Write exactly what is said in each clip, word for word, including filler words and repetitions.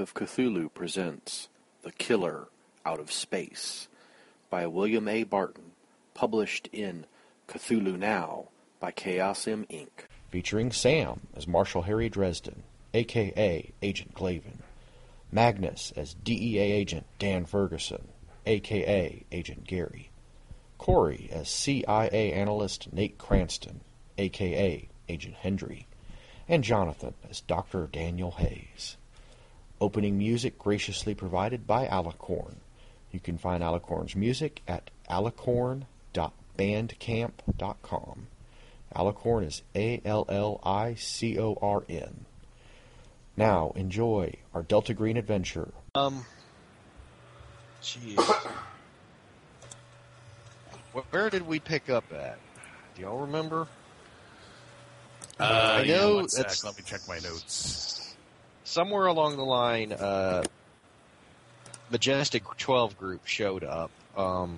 of Cthulhu presents The Killer Out of Space by William A. Barton, published in Cthulhu Now by Chaos M. Incorporated. Featuring Sam as Marshal Harry Dresden, a k a. Agent Glavin, Magnus as D E A Agent Dan Ferguson, a k a. Agent Gary, Corey as C I A Analyst Nate Cranston, a k a. Agent Hendry, and Jonathan as Doctor Daniel Hayes. Opening music graciously provided by Alicorn. You can find Alicorn's music at alicorn dot bandcamp dot com. Alicorn is A L L I C O R N. Now, enjoy our Delta Green adventure. Um, jeez. Where did we pick up at? Do y'all remember? Uh, I know yeah, that's... Let me check my notes. Somewhere along the line, uh, Majestic twelve group showed up. Um,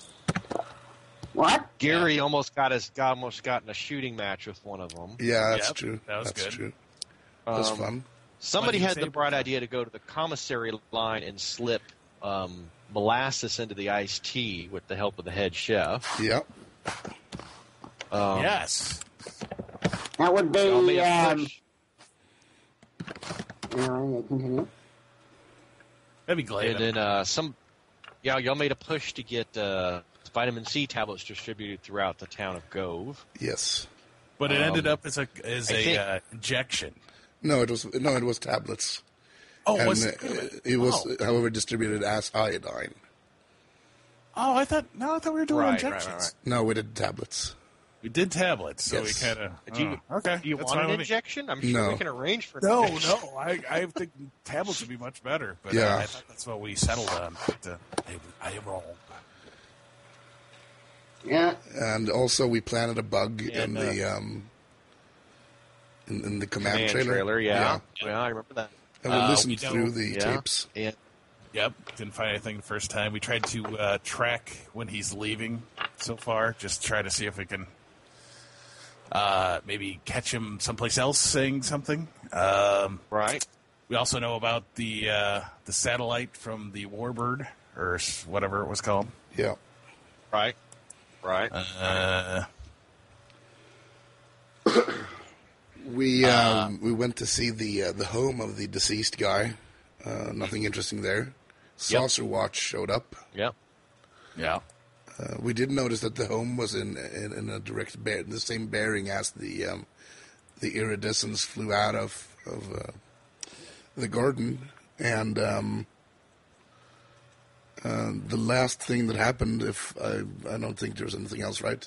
what? Gary yeah. almost got his, got, almost got in a shooting match with one of them. Yeah, that's yep, true. That was that's good. true. Um, that was fun. Somebody had the bright idea to go to the commissary line and slip um, molasses into the iced tea with the help of the head chef. Yep. Um, yes. That would be. Um, Anyway, continue. That'd be glad. And then uh, some, yeah, y'all made a push to get uh, vitamin C tablets distributed throughout the town of Gove. Yes, but it um, ended up as a as I a think, uh, injection. No, it was no, it was tablets. Oh, and was it? It, it was, oh. however, distributed as iodine. Oh, I thought no, I thought we were doing right, injections. Right, right, right. No, we did tablets. We did tablets, so yes. we kind of. Do you, oh, okay. Do you That's want an an injection? I'm sure no. we can arrange for. An no, injection. no. I I think tablets would be much better. But yeah. uh, I thought that's what we settled on. But, uh, I, I am wrong. Yeah. And also, we planted a bug yeah, in no. the um, in, in the command, command trailer. trailer. Yeah. yeah, yeah, I remember that. And we Uh, listened we don't- through the yeah. tapes. Yeah. Yep, didn't find anything the first time. We tried to uh, track when he's leaving so far, just try to see if we can uh, maybe catch him someplace else saying something. Um, Right. we also know about the uh, the satellite from the Warbird, or whatever it was called. Yeah. Right. Right. Uh, We Uh, um, we went to see the uh, the home of the deceased guy. Uh, nothing interesting there. Saucer Watch showed up. Yep. yeah. Uh, we did notice that the home was in in, in a direct bear, the same bearing as the um, the iridescence flew out of of uh, the garden, and um, uh, the last thing that happened, if I I don't think there was anything else, right?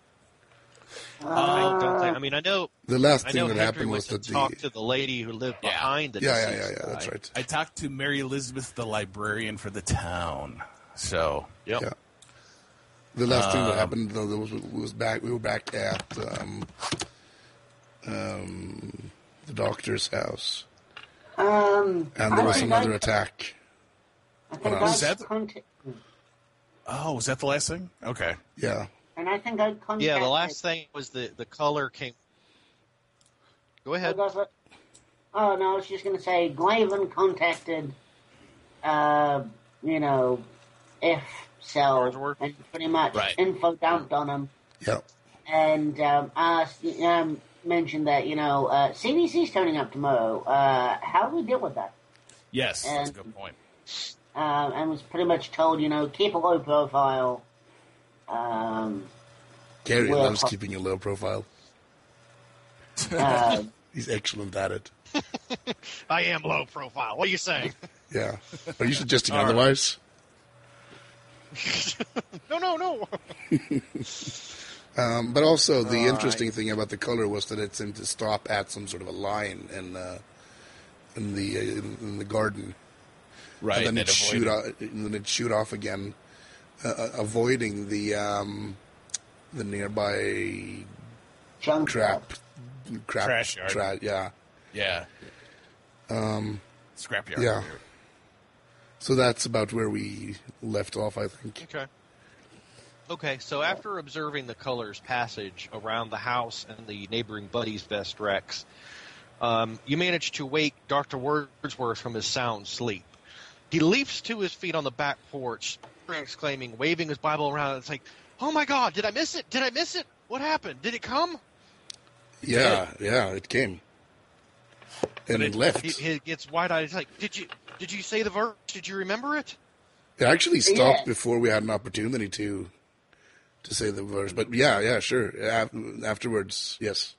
I don't think. I mean, I know. The last I thing know that Hendry happened went was to that the talk to the lady who lived Yeah. behind the yeah yeah deceased yeah yeah guy. that's right. I talked to Mary Elizabeth, the librarian for the town. So, Yep. Yeah. The last thing that Um, happened though was we was back we were back at um, um, the doctor's house, Um. and I there was think another I- attack. I think on I us. that- contact- oh, was that the last thing? Okay. Yeah. and I think I contacted. Yeah. The last thing was the the color came. Go ahead. Oh, does it? Oh no, I was just going to say Glavin contacted, uh, you know, F Cell Farnsworth? and pretty much Right. info dumped on him, Yeah. and um, asked, um, mentioned that you know uh, C D C's turning up tomorrow. Uh, how do we deal with that? Yes, that's a And- good point. Um, and was pretty much told, you know, keep a low profile. Um, Gary Well, loves uh, keeping a low profile. uh, He's excellent at it. I am low profile. What are you saying? Yeah. Are you suggesting All right. otherwise? no, no, no. Um, but also, the All interesting thing about the color was that it seemed to stop at some sort of a line in uh, in the uh, in, in the garden, Right. and then it it shoot avoided- off, and then it shoot off again, uh, uh, avoiding the um, the nearby junk crap, crap, Trash yard. tra- yeah. Yeah. Um, Scrapyard. yeah. So that's about where we left off, I think. Okay. Okay, so after observing the color's passage around the house and the neighboring Buddy's Best Rex, Um, you manage to wake Doctor Wordsworth from his sound sleep. He leaps to his feet on the back porch, exclaiming, waving his Bible around. It's like, oh my God, did I miss it? Did I miss it? What happened? Did it come? Yeah, yeah, it came. And it, it left. He, he gets wide-eyed. He's like, did you did you say the verse? Did you remember it? It actually stopped Yeah. before we had an opportunity to to say the verse. But yeah, yeah, sure. Afterwards, yes.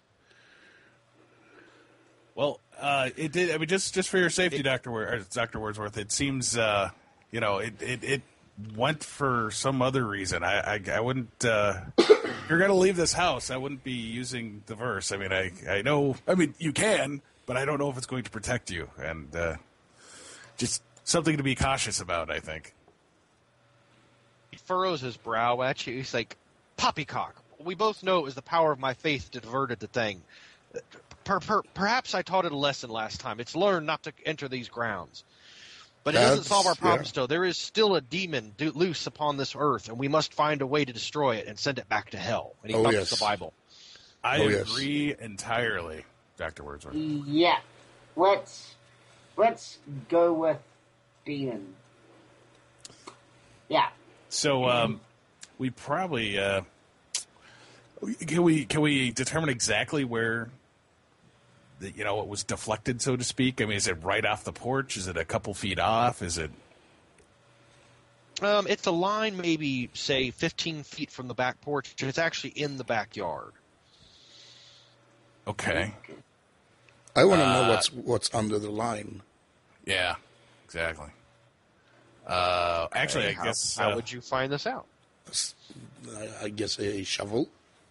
Well, uh, it did. I mean, just just for your safety, Doctor Wor- Doctor Wordsworth, it seems uh, you know it, it, it went for some other reason. I I, I wouldn't. Uh, if you're going to leave this house, I wouldn't be using the verse. I mean, I I know. I mean, you can, but I don't know if it's going to protect you, and uh, just something to be cautious about, I think. He furrows his brow at you. He's like, poppycock. We both know it was the power of my faith that diverted the thing. Per, per, perhaps I taught it a lesson last time. It's learned not to enter these grounds. But it doesn't That's- solve our problems, yeah. though. There is still a demon do, loose upon this earth, and we must find a way to destroy it and send it back to hell. And he Oh, bumps yes. the Bible. I Oh, yes. agree entirely, Doctor Wordsworth. Yeah. Let's let's go with demon. Yeah. So um, we probably uh, can we can we determine exactly where the, you know it was deflected, so to speak? I mean, is it right off the porch? Is it a couple feet off? Is it? Um, it's a line maybe, say, fifteen feet from the back porch, and it's actually in the backyard. Okay. I want to know Uh, what's what's under the line. Yeah. Exactly. Uh, actually, I how, guess. How uh, would you find this out? I, I guess a shovel.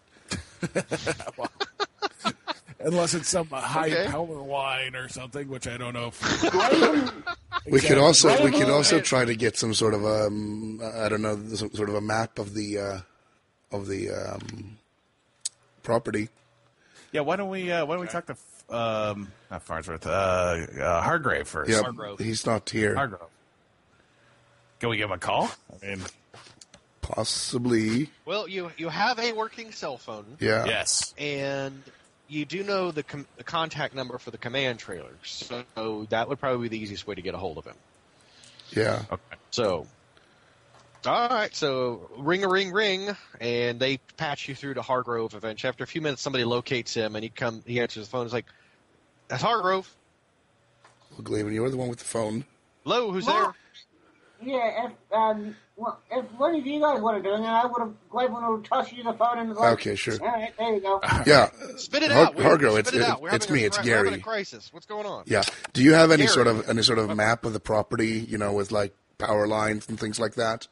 unless it's some high Okay. power line or something, which I don't know. If, We could also we could Exactly. also try to get some sort of um I don't know some sort of a map of the uh, of the um, property. yeah. Why don't we? Uh, why don't we talk to um, not Farnsworth, uh, uh, Hargrave first? Yeah, Hargrove. he's not here. Hargrove. Can we give him a call? I mean, Possibly. Well, you you have a working cell phone, Yeah. yes. and you do know the, com- the contact number for the command trailer, so that would probably be the easiest way to get a hold of him. Yeah. Okay. So, all right, so ring a ring ring, and they patch you through to Hargrove eventually. After a few minutes, somebody locates him, and he come he answers the phone. He's like, "That's Hargrove. Well, Glavin, you're the one with the phone. Hello, who's Well, there?" Yeah, if um, well, if one of you guys would have done it, I would have Glavin would toss you the phone and like, Okay, sure. All right, there you go. Yeah. Spit it Har- out, Will. Hargrove, Spit it's it it- out. We're it's having me, a, it's cri- we're having Gary. a crisis. What's going on? Yeah. Do you have any Gary. sort of any sort of map of the property? You know, with like power lines and things like that.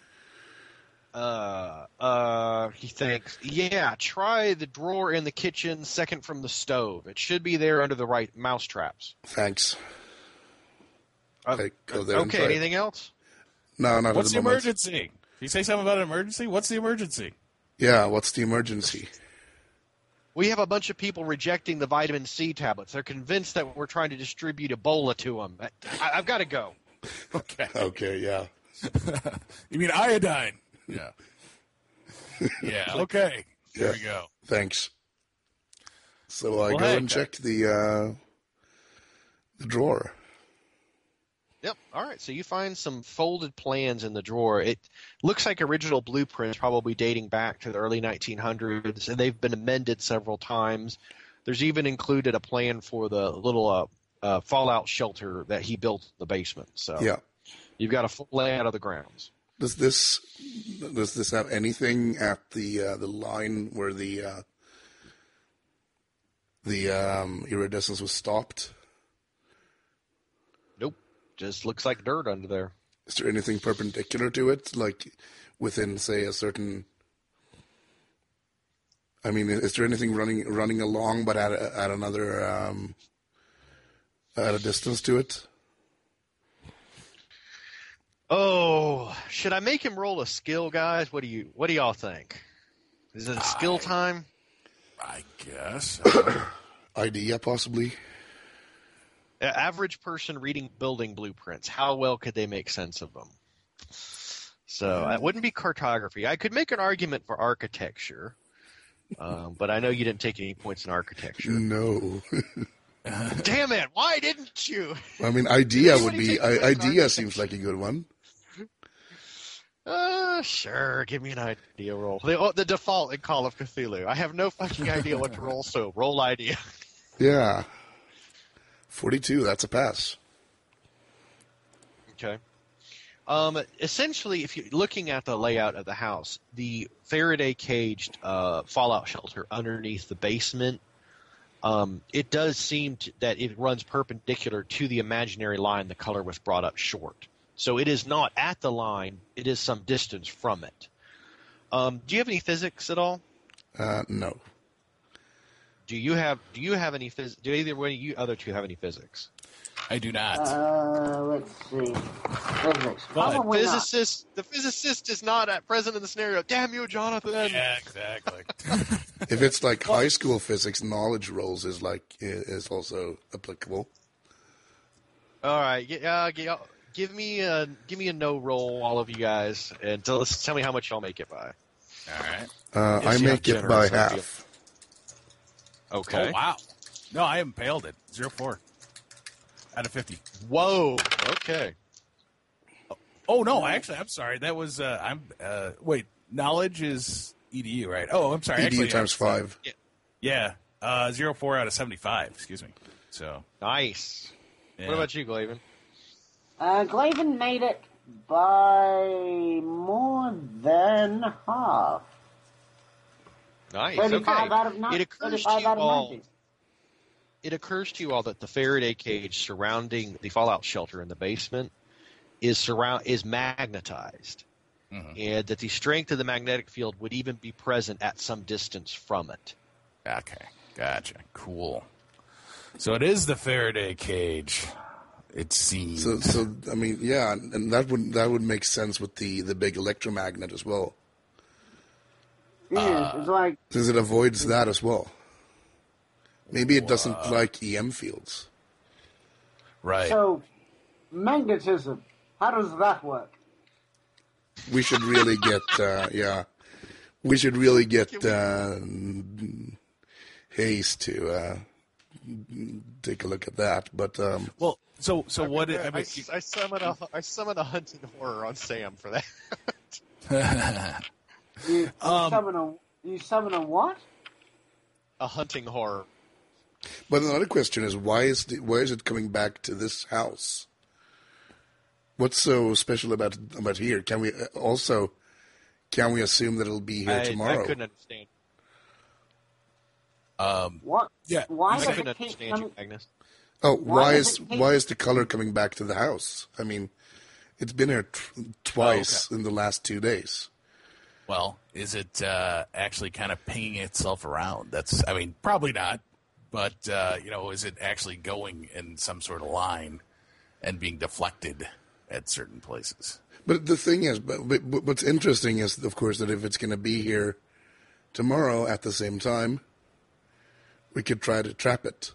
Uh, uh, he thinks, yeah, try the drawer in the kitchen, second from the stove. It should be there under the right mouse traps. Thanks. Uh, I go there and okay, try it. anything else? No, not What's at the the moment. emergency? You say something about an emergency? What's the emergency? Yeah. What's the emergency? We have a bunch of people rejecting the vitamin C tablets. They're convinced that we're trying to distribute Ebola to them. I, I've got to go. Okay. Okay. Yeah. You mean iodine? Yeah. Yeah. Okay. There Yeah. we go. Thanks. So I Well, go hey, and check the uh, the drawer. Yep. All right. So you find some folded plans in the drawer. It looks like original blueprints, probably dating back to the early nineteen hundreds, and they've been amended several times. There's even included a plan for the little uh, uh, fallout shelter that he built in the basement. So Yeah. you've got a full layout of the grounds. Does this does this have anything at the uh, the line where the uh, the um, iridescence was stopped? Nope. Just looks like dirt under there. Is there anything perpendicular to it, like within, say, a certain? I mean, is there anything running running along, but at a, at another um, at a distance to it? Oh, should I make him roll a skill, guys? What do you What do y'all think? Is it a skill time? I guess. Idea, possibly. A- Average person reading building blueprints, how well could they make sense of them? So it wouldn't be cartography. I could make an argument for architecture, um, but I know you didn't take any points in architecture. No. Damn it! Why didn't you? I mean, idea would Somebody be take place in I, idea architecture. seems like a good one. Uh, sure. Give me an idea roll. The, oh, the default in Call of Cthulhu. I have no fucking idea what to roll, so roll idea. Yeah, forty-two. That's a pass. Okay. Um, essentially, if you're looking at the layout of the house, the Faraday caged uh, fallout shelter underneath the basement, um, it does seem to, that it runs perpendicular to the imaginary line the color was brought up short. So it is not at the line; it is some distance from it. Um, do you have any physics at all? Uh, no. Do you have Do you have any phys? Do either one of you other two have any physics? I do not. Uh, let's see. Physics. But Probably not. Physicist, the physicist is not at present in the scenario. Damn you, Jonathan! Yeah, exactly. If it's like high school physics, knowledge rolls is like is also applicable. All right, g- uh, g- uh, give me a give me a no roll, all of you guys, and tell us tell me how much y'all make it by. All right. Uh, Yes, I you make have it by generous half. Okay. Oh, wow. No, I impaled it. Zero four out of fifty. Whoa. Okay. Oh, no, actually, I'm sorry. That was, uh, I'm, uh, wait, knowledge is E D U, right? Oh, I'm sorry. E D U actually, times uh, five. Yeah. Uh, zero four out of seventy-five, excuse me. So, Nice. yeah. What about you, Glaven? Uh, Glaven made it by more than half. Nice. thirty-five Okay. out of ninety. It occurs to thirty-five you out of all. ninety. It occurs to you all that the Faraday cage surrounding the fallout shelter in the basement is surround is magnetized, Mhm. and that the strength of the magnetic field would even be present at some distance from it. Okay, gotcha. Cool. So it is the Faraday cage, it seems. So, so I mean, yeah, and that would that would make sense with the, the big electromagnet as well, Yeah, Uh, it's like since it avoids that as well. Maybe it doesn't like E M fields. right. so magnetism. How does that work? We should really get, uh, yeah, we should really get uh, Hayes to uh, take a look at that. But um, well, so so what? I I, mean, I summon a I summon a hunting horror on Sam for that. You, you Um, summon a you summon a what? A hunting horror. but another question is why is the, why is it coming back to this house? What's so special about about here? Can we uh, also can we assume that it'll be here I, tomorrow? I couldn't understand. um, What? Yeah, Why I does I it couldn't keep understand coming? you, Agnes. Oh, Why why does is it keep- why is the color coming back to the house? I mean, it's been here t- twice in the last two days. well, is it uh, actually kind of pinging itself around? That's, I mean, probably not. But, uh, you know, is it actually going in some sort of line and being deflected at certain places? But the thing is, but, but but what's interesting is, of course, that if it's going to be here tomorrow at the same time, we could try to trap it.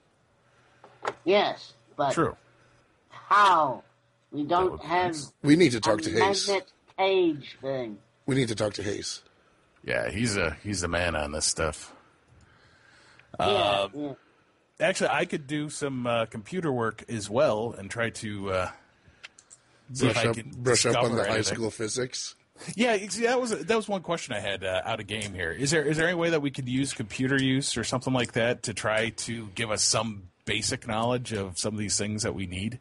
Yes, but True. how? We would don't be have nice. We need to a talk to Hayes. magnet cage thing. We need to talk to Hayes. Yeah, he's a he's the man on this stuff. Yeah, Uh, yeah. Actually, I could do some uh, computer work as well and try to uh, see if Brush I up, can brush up on discover the high anything. school physics. Yeah, you see, that was that was one question I had uh, out of game here. Is there is there any way that we could use computer use or something like that to try to give us some basic knowledge of some of these things that we need?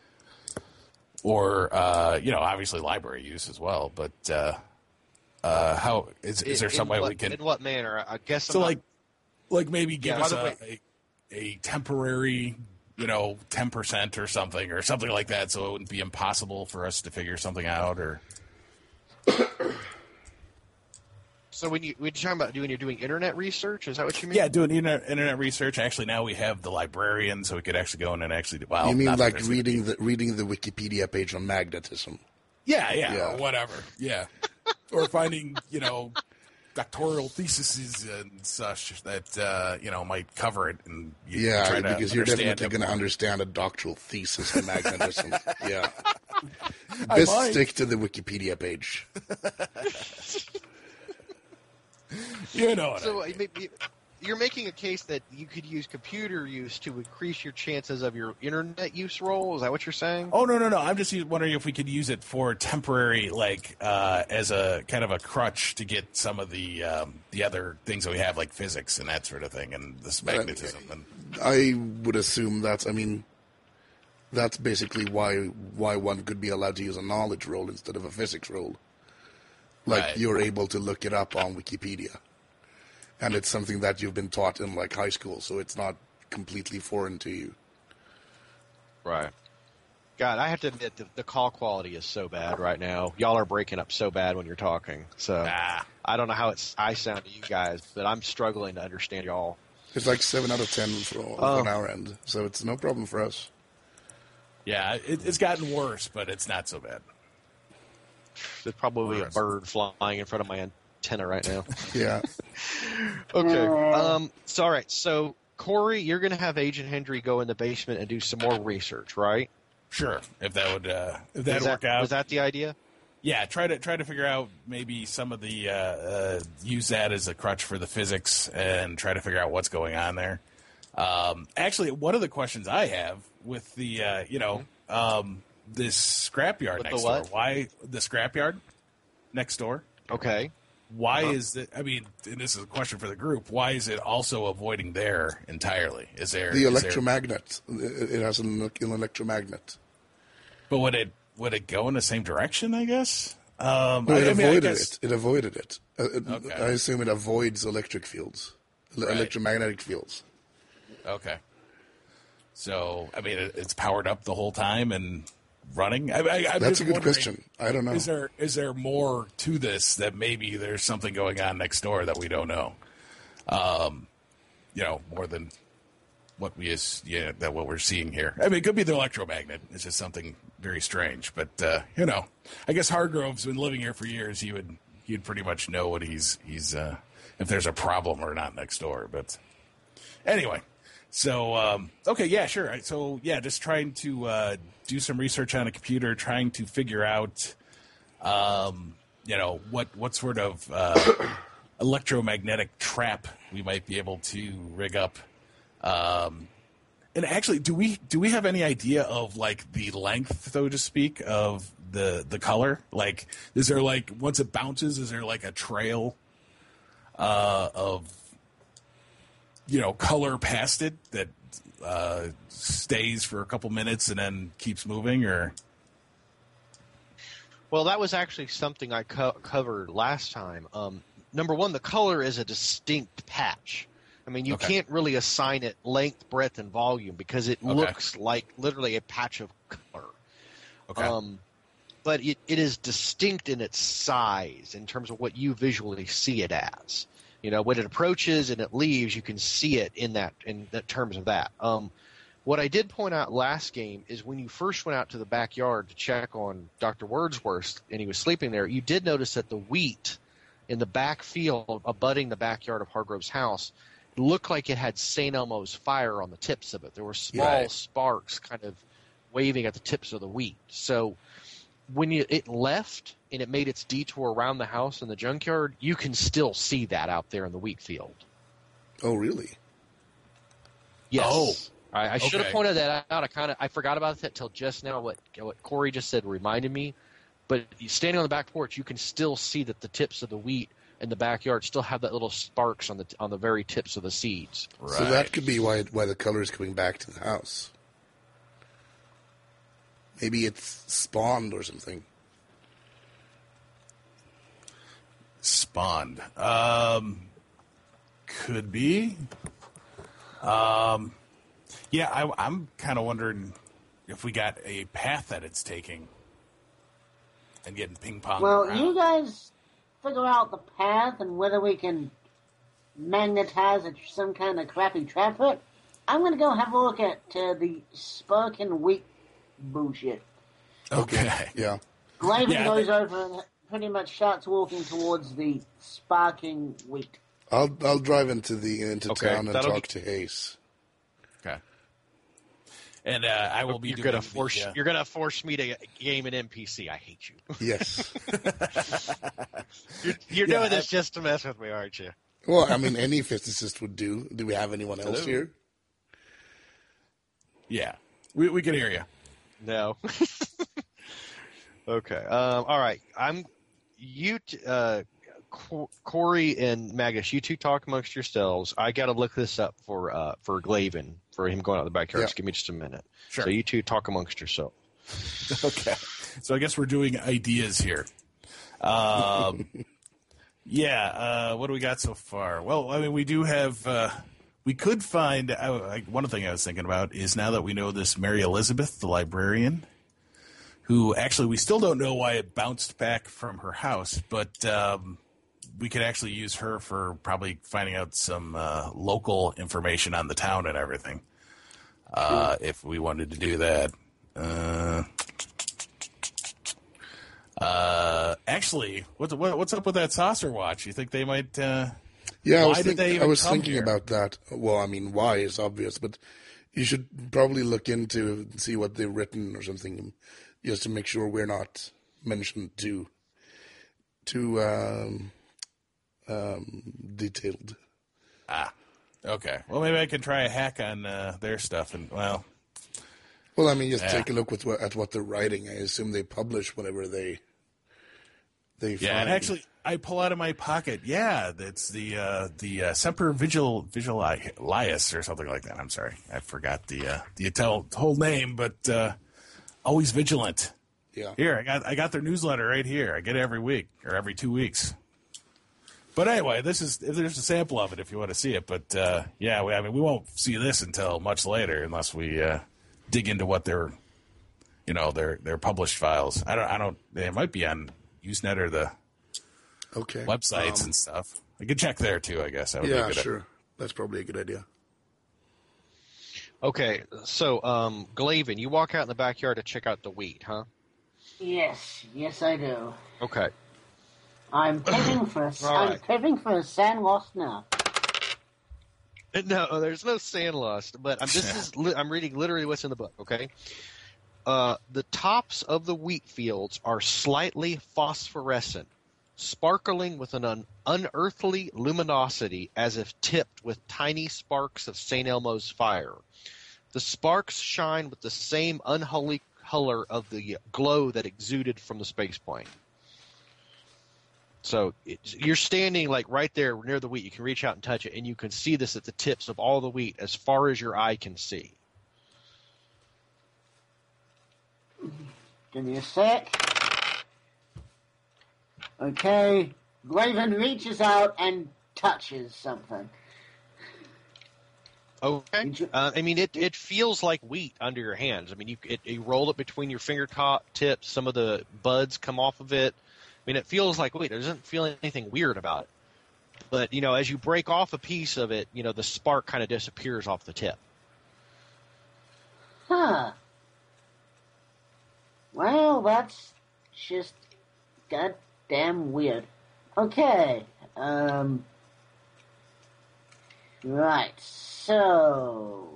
Or uh, you know, obviously library use as well. But uh, uh, how is is there In- some in way what, we can? In what manner? I guess. So I'm not- like, like maybe give Yeah, us by a, the a a temporary, you know, ten percent or something or something like that, so it wouldn't be impossible for us to figure something out. Or So when you when you're talking about doing you're doing internet research, is that what you mean? yeah, doing internet, internet research. Actually, now we have the librarian, so we could actually go in and actually. Well, you mean not that like there's- reading the reading the Wikipedia page on magnetism? Yeah, yeah, Yeah. or whatever. Yeah, or finding you know doctoral theses and such that uh, you know might cover it. And you Yeah, try to because you're understand definitely it going to more. understand a doctoral thesis on magnetism. Yeah, I best might. stick to the Wikipedia page. You know what I So mean. uh, maybe you you're making a case that you could use computer use to increase your chances of your internet use roll. Is that what you're saying? Oh, no, no, no. I'm just wondering if we could use it for temporary, like, uh, as a kind of a crutch to get some of the um, the other things that we have, like physics and that sort of thing, and this magnetism. And I would assume that's, I mean, that's basically why why one could be allowed to use a knowledge roll instead of a physics roll. Like, right. You're able to look it up on Wikipedia. And it's something that you've been taught in, like, high school, so it's not completely foreign to you. Right. God, I have to admit, the, the call quality is so bad right now. Y'all are breaking up so bad when you're talking. So ah. I don't know how it's I sound to you guys, but I'm struggling to understand y'all. It's like seven out of ten for, Oh. on our end, so it's no problem for us. yeah, it, it's gotten worse, but it's not so bad. There's probably a bird flying in front of my antenna right now. Yeah. Okay. Um. So all right. So Corey, you're going to have Agent Hendry go in the basement and do some more research, right? Sure, if that would uh, if that'd Is that, work out. Was that the idea? Yeah, try to try to figure out maybe some of the uh, uh, use that as a crutch for the physics and try to figure out what's going on there. Um, actually, one of the questions I have with the uh, you know um, this scrapyard With the next what? door, why the scrapyard next door? Okay. Why Uh-huh. is it? I mean, and this is a question for the group. Why is it also avoiding there entirely? Is there The is there- electromagnet. It has an, an electromagnet. but would it would it go in the same direction? I guess. Um, No, I- it I mean, I avoided guess- it. It avoided it. Uh, it- Okay. I assume it avoids electric fields, ele- Right. electromagnetic fields. Okay. So, I mean, it, it's powered up the whole time and running. I, I, I'm That's just a good wondering, question. I don't know. Is there is there more to this that maybe there's something going on next door that we don't know? Um, you know, more than what we is yeah that what we're seeing here. I mean, it could be the electromagnet. It's just something very strange. But uh, you know, I guess Hargrove's been living here for years. He would he'd pretty much know what he's he's uh, if there's a problem or not next door. But anyway. So, um, okay, yeah, sure. So, yeah, just trying to uh, do some research on a computer, trying to figure out, um, you know, what, what sort of uh, electromagnetic trap we might be able to rig up. Um, and actually, do we do we have any idea of, like, the length, so to speak, of the, the color? Like, is there, like, once it bounces, is there, like, a trail uh, of... you know, color past it that uh, stays for a couple minutes and then keeps moving, or? Well, that was actually something I co- covered last time. Um, number one, the color is a distinct patch. I mean, you Okay. can't really assign it length, breadth, and volume because it Okay. looks like literally a patch of color. Okay. Um, but it, it is distinct in its size in terms of what you visually see it as. You know, when it approaches and it leaves, you can see it in that in the terms of that. Um, what I did point out last game is when you first went out to the backyard to check on Doctor Wordsworth and he was sleeping there, you did notice that the wheat in the back field abutting the backyard of Hargrove's house looked like it had Saint Elmo's fire on the tips of it. There were small Right. sparks kind of waving at the tips of the wheat. So when you, it left and it made its detour around the house and the junkyard, you can still see that out there in the wheat field. Oh, really? Yes. Oh, I, I should have okay. pointed that out. I kind of I forgot about that till just now. What what Corey just said reminded me. But standing on the back porch, you can still see that the tips of the wheat in the backyard still have that little sparks on the on the very tips of the seeds. Right. So that could be why why the color is coming back to the house. Maybe it's spawned or something. Spawned. Um, could be. Um, yeah, I, I'm kind of wondering if we got a path that it's taking and getting ping pong. Well, around. you guys figure out the path and whether we can magnetize it to some kind of crappy trap for it. I'm going to go have a look at uh, the sparking wheat bullshit. Okay. Yeah. Glaven Yeah, goes but- over and pretty much starts walking towards the sparking wheat. I'll I'll drive into the into Okay, town and that'll talk get- to Hayes. Okay. And uh, I will be You're doing gonna the, force uh, you're gonna force me to game an N P C. I hate you. Yes. You're, you're Yeah, doing this I- just to mess with me, aren't you? Well, I mean, any physicist would do. Do we have anyone else Hello? here? Yeah, we we can hear you. No. Okay. Um, all right. I'm you, t- uh, Co- Corey and Magus. You two talk amongst yourselves. I got to look this up for uh, for Glaven for him going out in the backyard. Yeah. Just give me just a minute. Sure. So you two talk amongst yourselves. Okay. So I guess we're doing ideas here. Um, yeah. Uh, what do we got so far? Well, I mean, we do have. Uh, we could find. I, I, one thing I was thinking about is now that we know this Mary Elizabeth, the librarian, who actually we still don't know why it bounced back from her house, but um, we could actually use her for probably finding out some uh, local information on the town and everything. Uh, if we wanted to do that. Uh, uh, actually, what's what, what's up with that saucer watch? You think they might? Uh, Yeah, I why was, did think, they I even was come thinking here? about that. Well, I mean, why is obvious, but you should probably look into see what they've written or something, just to make sure we're not mentioned too too um, um, detailed. Ah, okay. Well, maybe I can try a hack on uh, their stuff, and well, Well, I mean, just Yeah. take a look with what, at what they're writing. I assume they publish whatever they they yeah. find. And actually, I pull out of my pocket. Yeah, that's the uh, the uh, Semper Vigil Vigilius or something like that. I'm sorry, I forgot the uh, the whole- whole name, but uh, always vigilant. yeah. Here, I got I got their newsletter right here. I get it every week or every two weeks. But anyway, this is if there's a sample of it if you want to see it. But uh, yeah, we, I mean, we won't see this until much later unless we uh, dig into what their, you know, their their published files. I don't I don't. It might be on Usenet or the Okay. websites Um, and stuff. I could check there too. I guess that would be yeah, a good sure. That's probably a good idea. Okay. So, um, Glaven, you walk out in the backyard to check out the wheat, huh? Yes, yes, I do. Okay. I'm pivoting for a, All I'm right. pivoting for a sand lost now. No, there's no sand lost, but I'm this is li- I'm reading literally what's in the book. Okay, uh, the tops of the wheat fields are slightly phosphorescent, sparkling with an un- unearthly luminosity, as if tipped with tiny sparks of Saint Elmo's fire. The sparks shine with the same unholy color of the glow that exuded from the space plane. So it's, you're standing like right there near the wheat. You can reach out and touch it, and you can see this at the tips of all the wheat as far as your eye can see. Give me a sec. Okay, Glaven reaches out and touches something. Okay. Did you- Uh, I mean, it, it feels like wheat under your hands. I mean, you, it, you roll it between your finger top tips. Some of the buds come off of it. I mean, it feels like wheat. There doesn't feel anything weird about it. But, you know, as you break off a piece of it, you know, the spark kind of disappears off the tip. Huh. Well, that's just goddamn weird. Okay. Um. Right. So.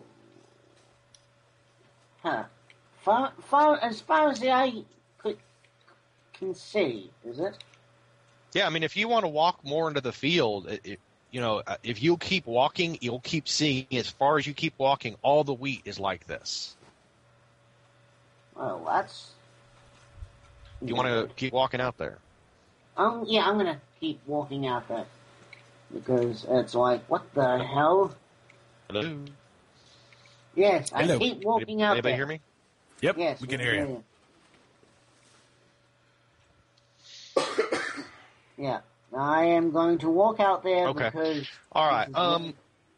Huh. Far, far, as far as the eye could, can see, is it? Yeah, I mean, if you want to walk more into the field, it, it, you know, uh, if you keep walking, you'll keep seeing. As far as you keep walking, all the wheat is like this. Well, that's. You want to keep walking out there. Um, yeah, I'm gonna keep walking out there. Because it's like, what the hell? Hello? Yes, I Hello. keep walking out Anybody there. hear me? Yep, Yes, we can hear you. Yeah, I am going to walk out there Okay. because. All right. this is Um.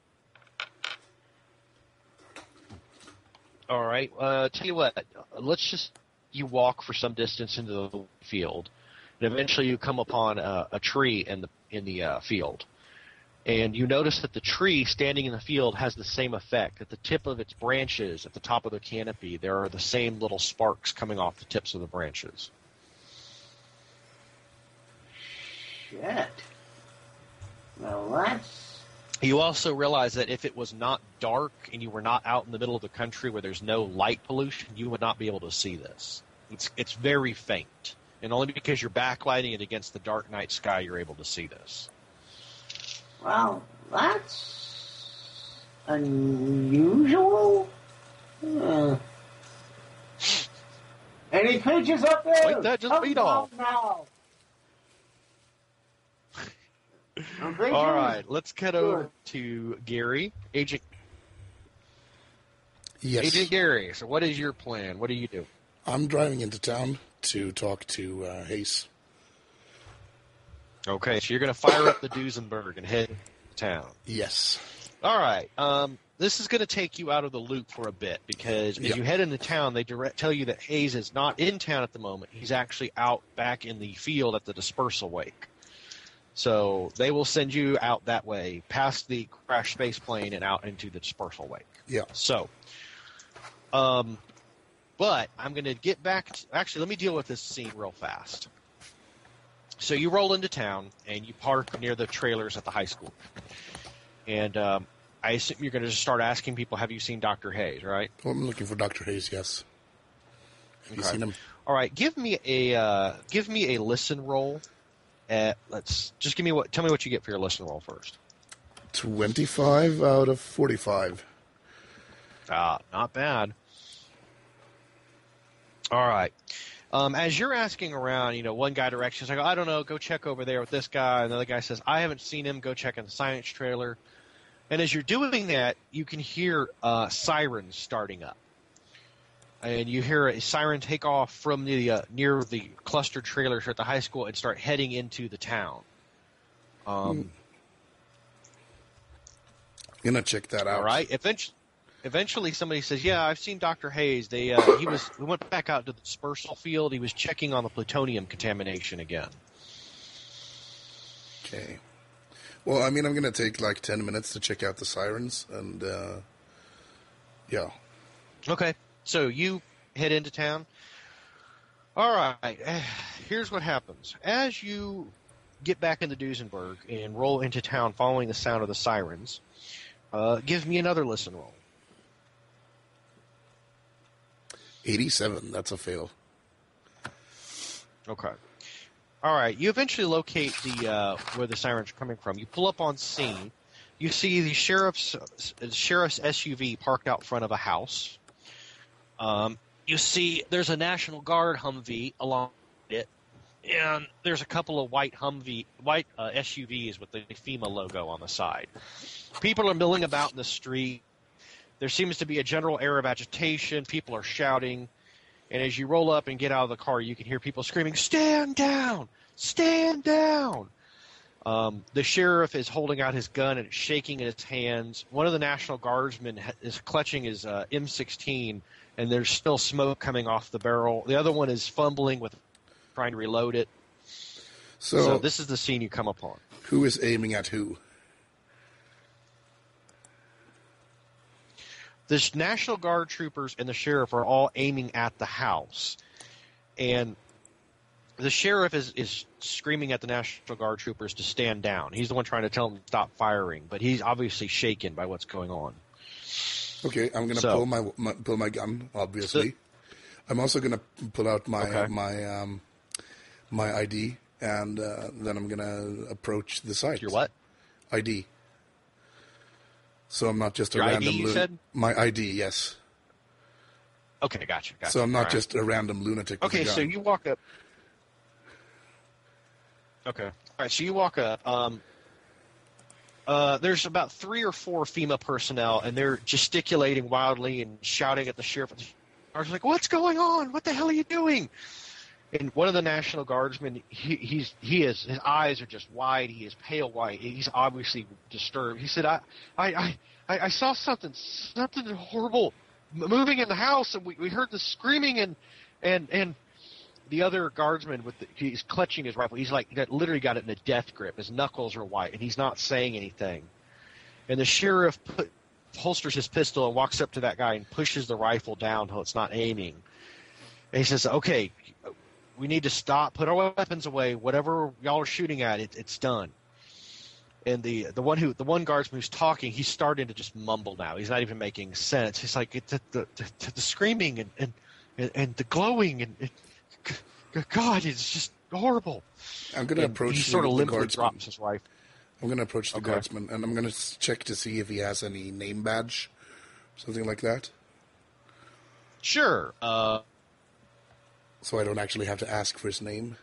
All right. Uh, tell you what. Let's just you walk for some distance into the field, and eventually you come upon a, a tree in the in the uh, field, and you notice that the tree standing in the field has the same effect. At the tip of its branches, at the top of the canopy, there are the same little sparks coming off the tips of the branches. Shit. Well, that's. You also realize that if it was not dark and you were not out in the middle of the country where there's no light pollution, you would not be able to see this. It's it's very faint, and only because you're backlighting it against the dark night sky you're able to see this. Well, that's unusual. Uh, any creatures up there? Like that, just Come beat down off. now. All right, let's cut over to Gary, Agent Yes. Agent Gary. So, what is your plan? What do you do? I'm driving into town to talk to uh, Hayes. Okay, so you're going to fire up the Duesenberg and head to town. Yes. All right. Um, this is going to take you out of the loop for a bit because as Yep. you head into town, they direct tell you that Hayes is not in town at the moment. He's actually out back in the field at the dispersal wake. So they will send you out that way, past the crash space plane and out into the dispersal wake. Yeah. So, um, but I'm going to get back to, actually, let me deal with this scene real fast. So you roll into town, and you park near the trailers at the high school. And um, I assume you're going to just start asking people, have you seen Doctor Hayes, right? Well, I'm looking for Doctor Hayes, yes. Have you Okay. seen him? All right, give me a uh, give me a listen roll. At, let's just give me what. Tell me what you get for your listen roll first. twenty-five out of forty-five. Ah, not bad. All right. Um, as you're asking around, you know, one guy directs you, like, I don't know, go check over there with this guy. Another guy says, I haven't seen him, go check in the science trailer. And as you're doing that, you can hear uh, sirens starting up. And you hear a siren take off from the uh, near the clustered trailers at the high school and start heading into the town. Um, I'm going to check that out. all right. Eventually, eventually somebody says, yeah, I've seen Doctor Hayes. They uh, he was we went back out to the dispersal field. He was checking on the plutonium contamination again. Okay. Well, I mean, I'm going to take like ten minutes to check out the sirens, and, uh, yeah. Okay. So you head into town. All right. Here's what happens. As you get back into Duesenberg and roll into town following the sound of the sirens, uh, give me another listen roll. eighty-seven, that's a fail. Okay. All right. You eventually locate the uh, where the sirens are coming from. You pull up on scene. You see the sheriff's uh, sheriff's S U V parked out front of a house. Um, you see there's a National Guard Humvee along it, and there's a couple of white Humvee white uh, S U Vs with the FEMA logo on the side. People are milling about in the street. There seems to be a general air of agitation. People are shouting. And as you roll up and get out of the car, you can hear people screaming, stand down! Stand down! Um, the sheriff is holding out his gun and it's shaking in his hands. One of the National Guardsmen is clutching his uh, M sixteen, and there's still smoke coming off the barrel. The other one is fumbling with trying to reload it. So, So this is the scene you come upon. who is aiming at who? The National Guard troopers and the sheriff are all aiming at the house. And the sheriff is, is screaming at the National Guard troopers to stand down. He's the one trying to tell them to stop firing, but he's obviously shaken by what's going on. Okay, I'm going to So- pull my, my pull my gun, obviously. I'm also going to pull out my Okay. my um, my I D, and uh, then I'm going to approach the site. Your what? I D. So I'm not just a Your I D, random you lu- said? My I D, yes. Okay, gotcha, gotcha. So I'm not All right. just a random lunatic with Okay, a gun. so you walk up. Okay. All right, so you walk up. Um, uh, there's about three or four FEMA personnel, and they're gesticulating wildly and shouting at the sheriff. I was like, "What's going on? What the hell are you doing?" And one of the National Guardsmen, he, he's he is his eyes are just wide. He is pale white. He's obviously disturbed. He said, "I I I, I saw something something horrible moving in the house, and we, we heard the screaming and and and." The other guardsman, with the, he's clutching his rifle. He's like that, literally got it in a death grip. His knuckles are white, and he's not saying anything. And the sheriff put, holsters his pistol and walks up to that guy and pushes the rifle down until it's not aiming. And he says, "Okay, we need to stop. Put our weapons away. Whatever y'all are shooting at, it, it's done." And the the one who the one guardsman who's talking, he's starting to just mumble now. He's not even making sense. He's like it, the, the, the the screaming and and and, and the glowing and. and God, it's just horrible. I'm going to And approach he the, sort of the limply guardsman. drops his rifle. I'm going to approach the Okay. guardsman, and I'm going to check to see if he has any name badge, something like that, Sure. Uh, so I don't actually have to ask for his name.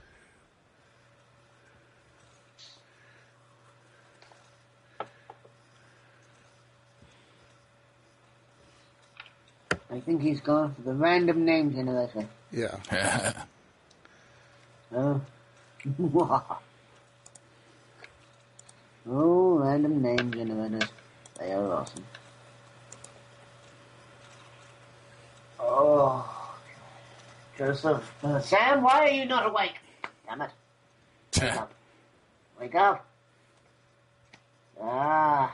I think he's gone for the random name generator. Yeah. Oh. Oh, random name generators. They are awesome. Oh. Joseph. Uh, Sam, why are you not awake? Damn it. Wake up. Wake up. Ah.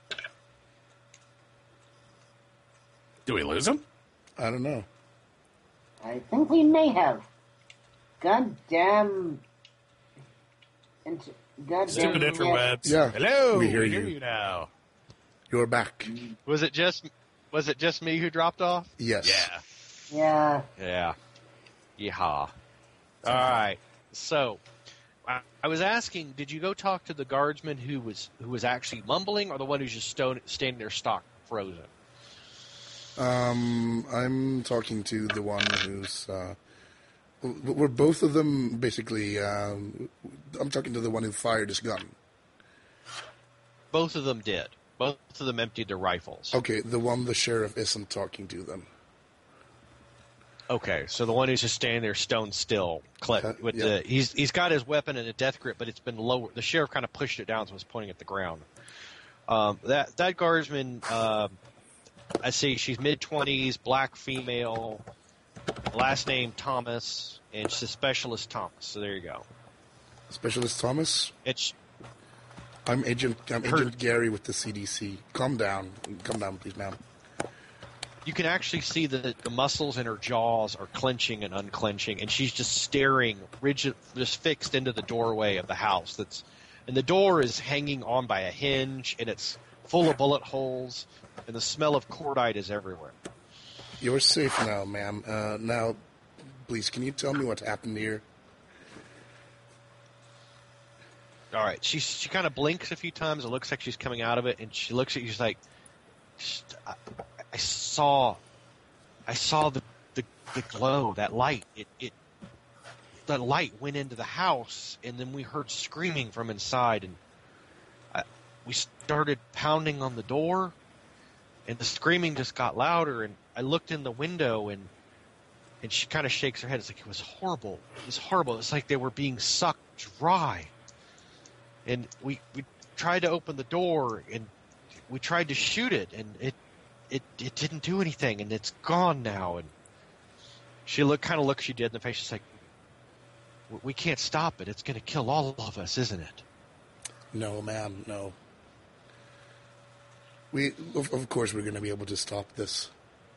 Do we lose him? I don't know. I think we may have. Goddamn. Int- goddamn. Stupid yes. interwebs. Yeah, Hello. we hear we hear you. you now. You're back. was it just was it just me who dropped off? Yes. Yeah. Yeah. Yeah. Yeehaw. All right. So, I, I was asking, did you go talk to the guardsman who was who was actually mumbling, or the one who's just stone, standing there stock frozen? Um, I'm talking to the one who's. Uh, we're both of them basically. Um, I'm talking to the one who fired his gun. Both of them did. Both of them emptied their rifles. Okay, the one the sheriff isn't talking to then. Okay, so the one who's just standing there stone still, click Uh, with yeah. the he's he's got his weapon in a death grip, but it's been lower. The sheriff kind of pushed it down, so it's pointing at the ground. Um, that that guardsman, uh, I see she's mid twenties, black female, last name Thomas, and she's a specialist Thomas. So there you go. Specialist Thomas. It's I'm Agent. I'm Her- Agent Gary with the C D C. Calm down. Calm down, please, ma'am. you can actually see that the muscles in her jaws are clenching and unclenching, and she's just staring rigid, just fixed into the doorway of the house. That's, and the door is hanging on by a hinge, and it's full of bullet holes, and the smell of cordite is everywhere. You're safe now, ma'am. Uh, now, please, can you tell me what happened here? All right, she she kind of blinks a few times. It looks like she's coming out of it, and she looks at you. She's like, I, I saw, I saw the, the the glow, that light. It it that light went into the house, and then we heard screaming from inside, and I, we started pounding on the door, and the screaming just got louder. And I looked in the window, and and she kind of shakes her head. It's like, it was horrible. It was horrible. It's like they were being sucked dry. And we, we tried to open the door, and we tried to shoot it, and it it, it didn't do anything, and it's gone now. And she look kind of looks you dead in the face. She's like, we can't stop it. It's going to kill all of us, isn't it? No, ma'am, no. We, of, of course, we're going to be able to stop this.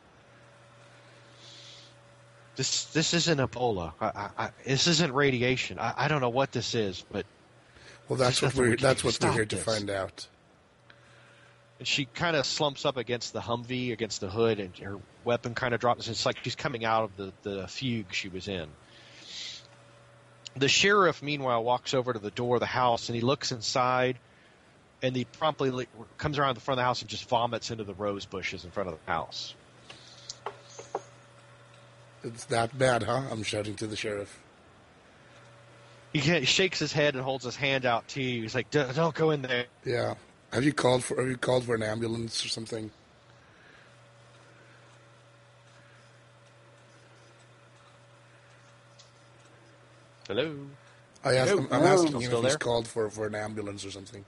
This this isn't Ebola. I, I, I, this isn't radiation. I, I don't know what this is, but Well, that's There's what nothing we're we can that's do what to we're stop here to this. find out. and she kind of slumps up against the Humvee, against the hood, and her weapon kind of drops. It's like she's coming out of the, the fugue she was in. The sheriff, meanwhile, walks over to the door of the house, and he looks inside, and he promptly li- comes around the front of the house and just vomits into the rose bushes in front of the house. It's that bad, huh? I'm shouting to the sheriff. He ca- he shakes his head and holds his hand out to you. He's like, "D- don't go in there. Yeah. Have you called for Have you called for an ambulance or something? Hello? I asked, Hello? I'm, I'm Hello? asking Still him if he's there? called for, for an ambulance or something.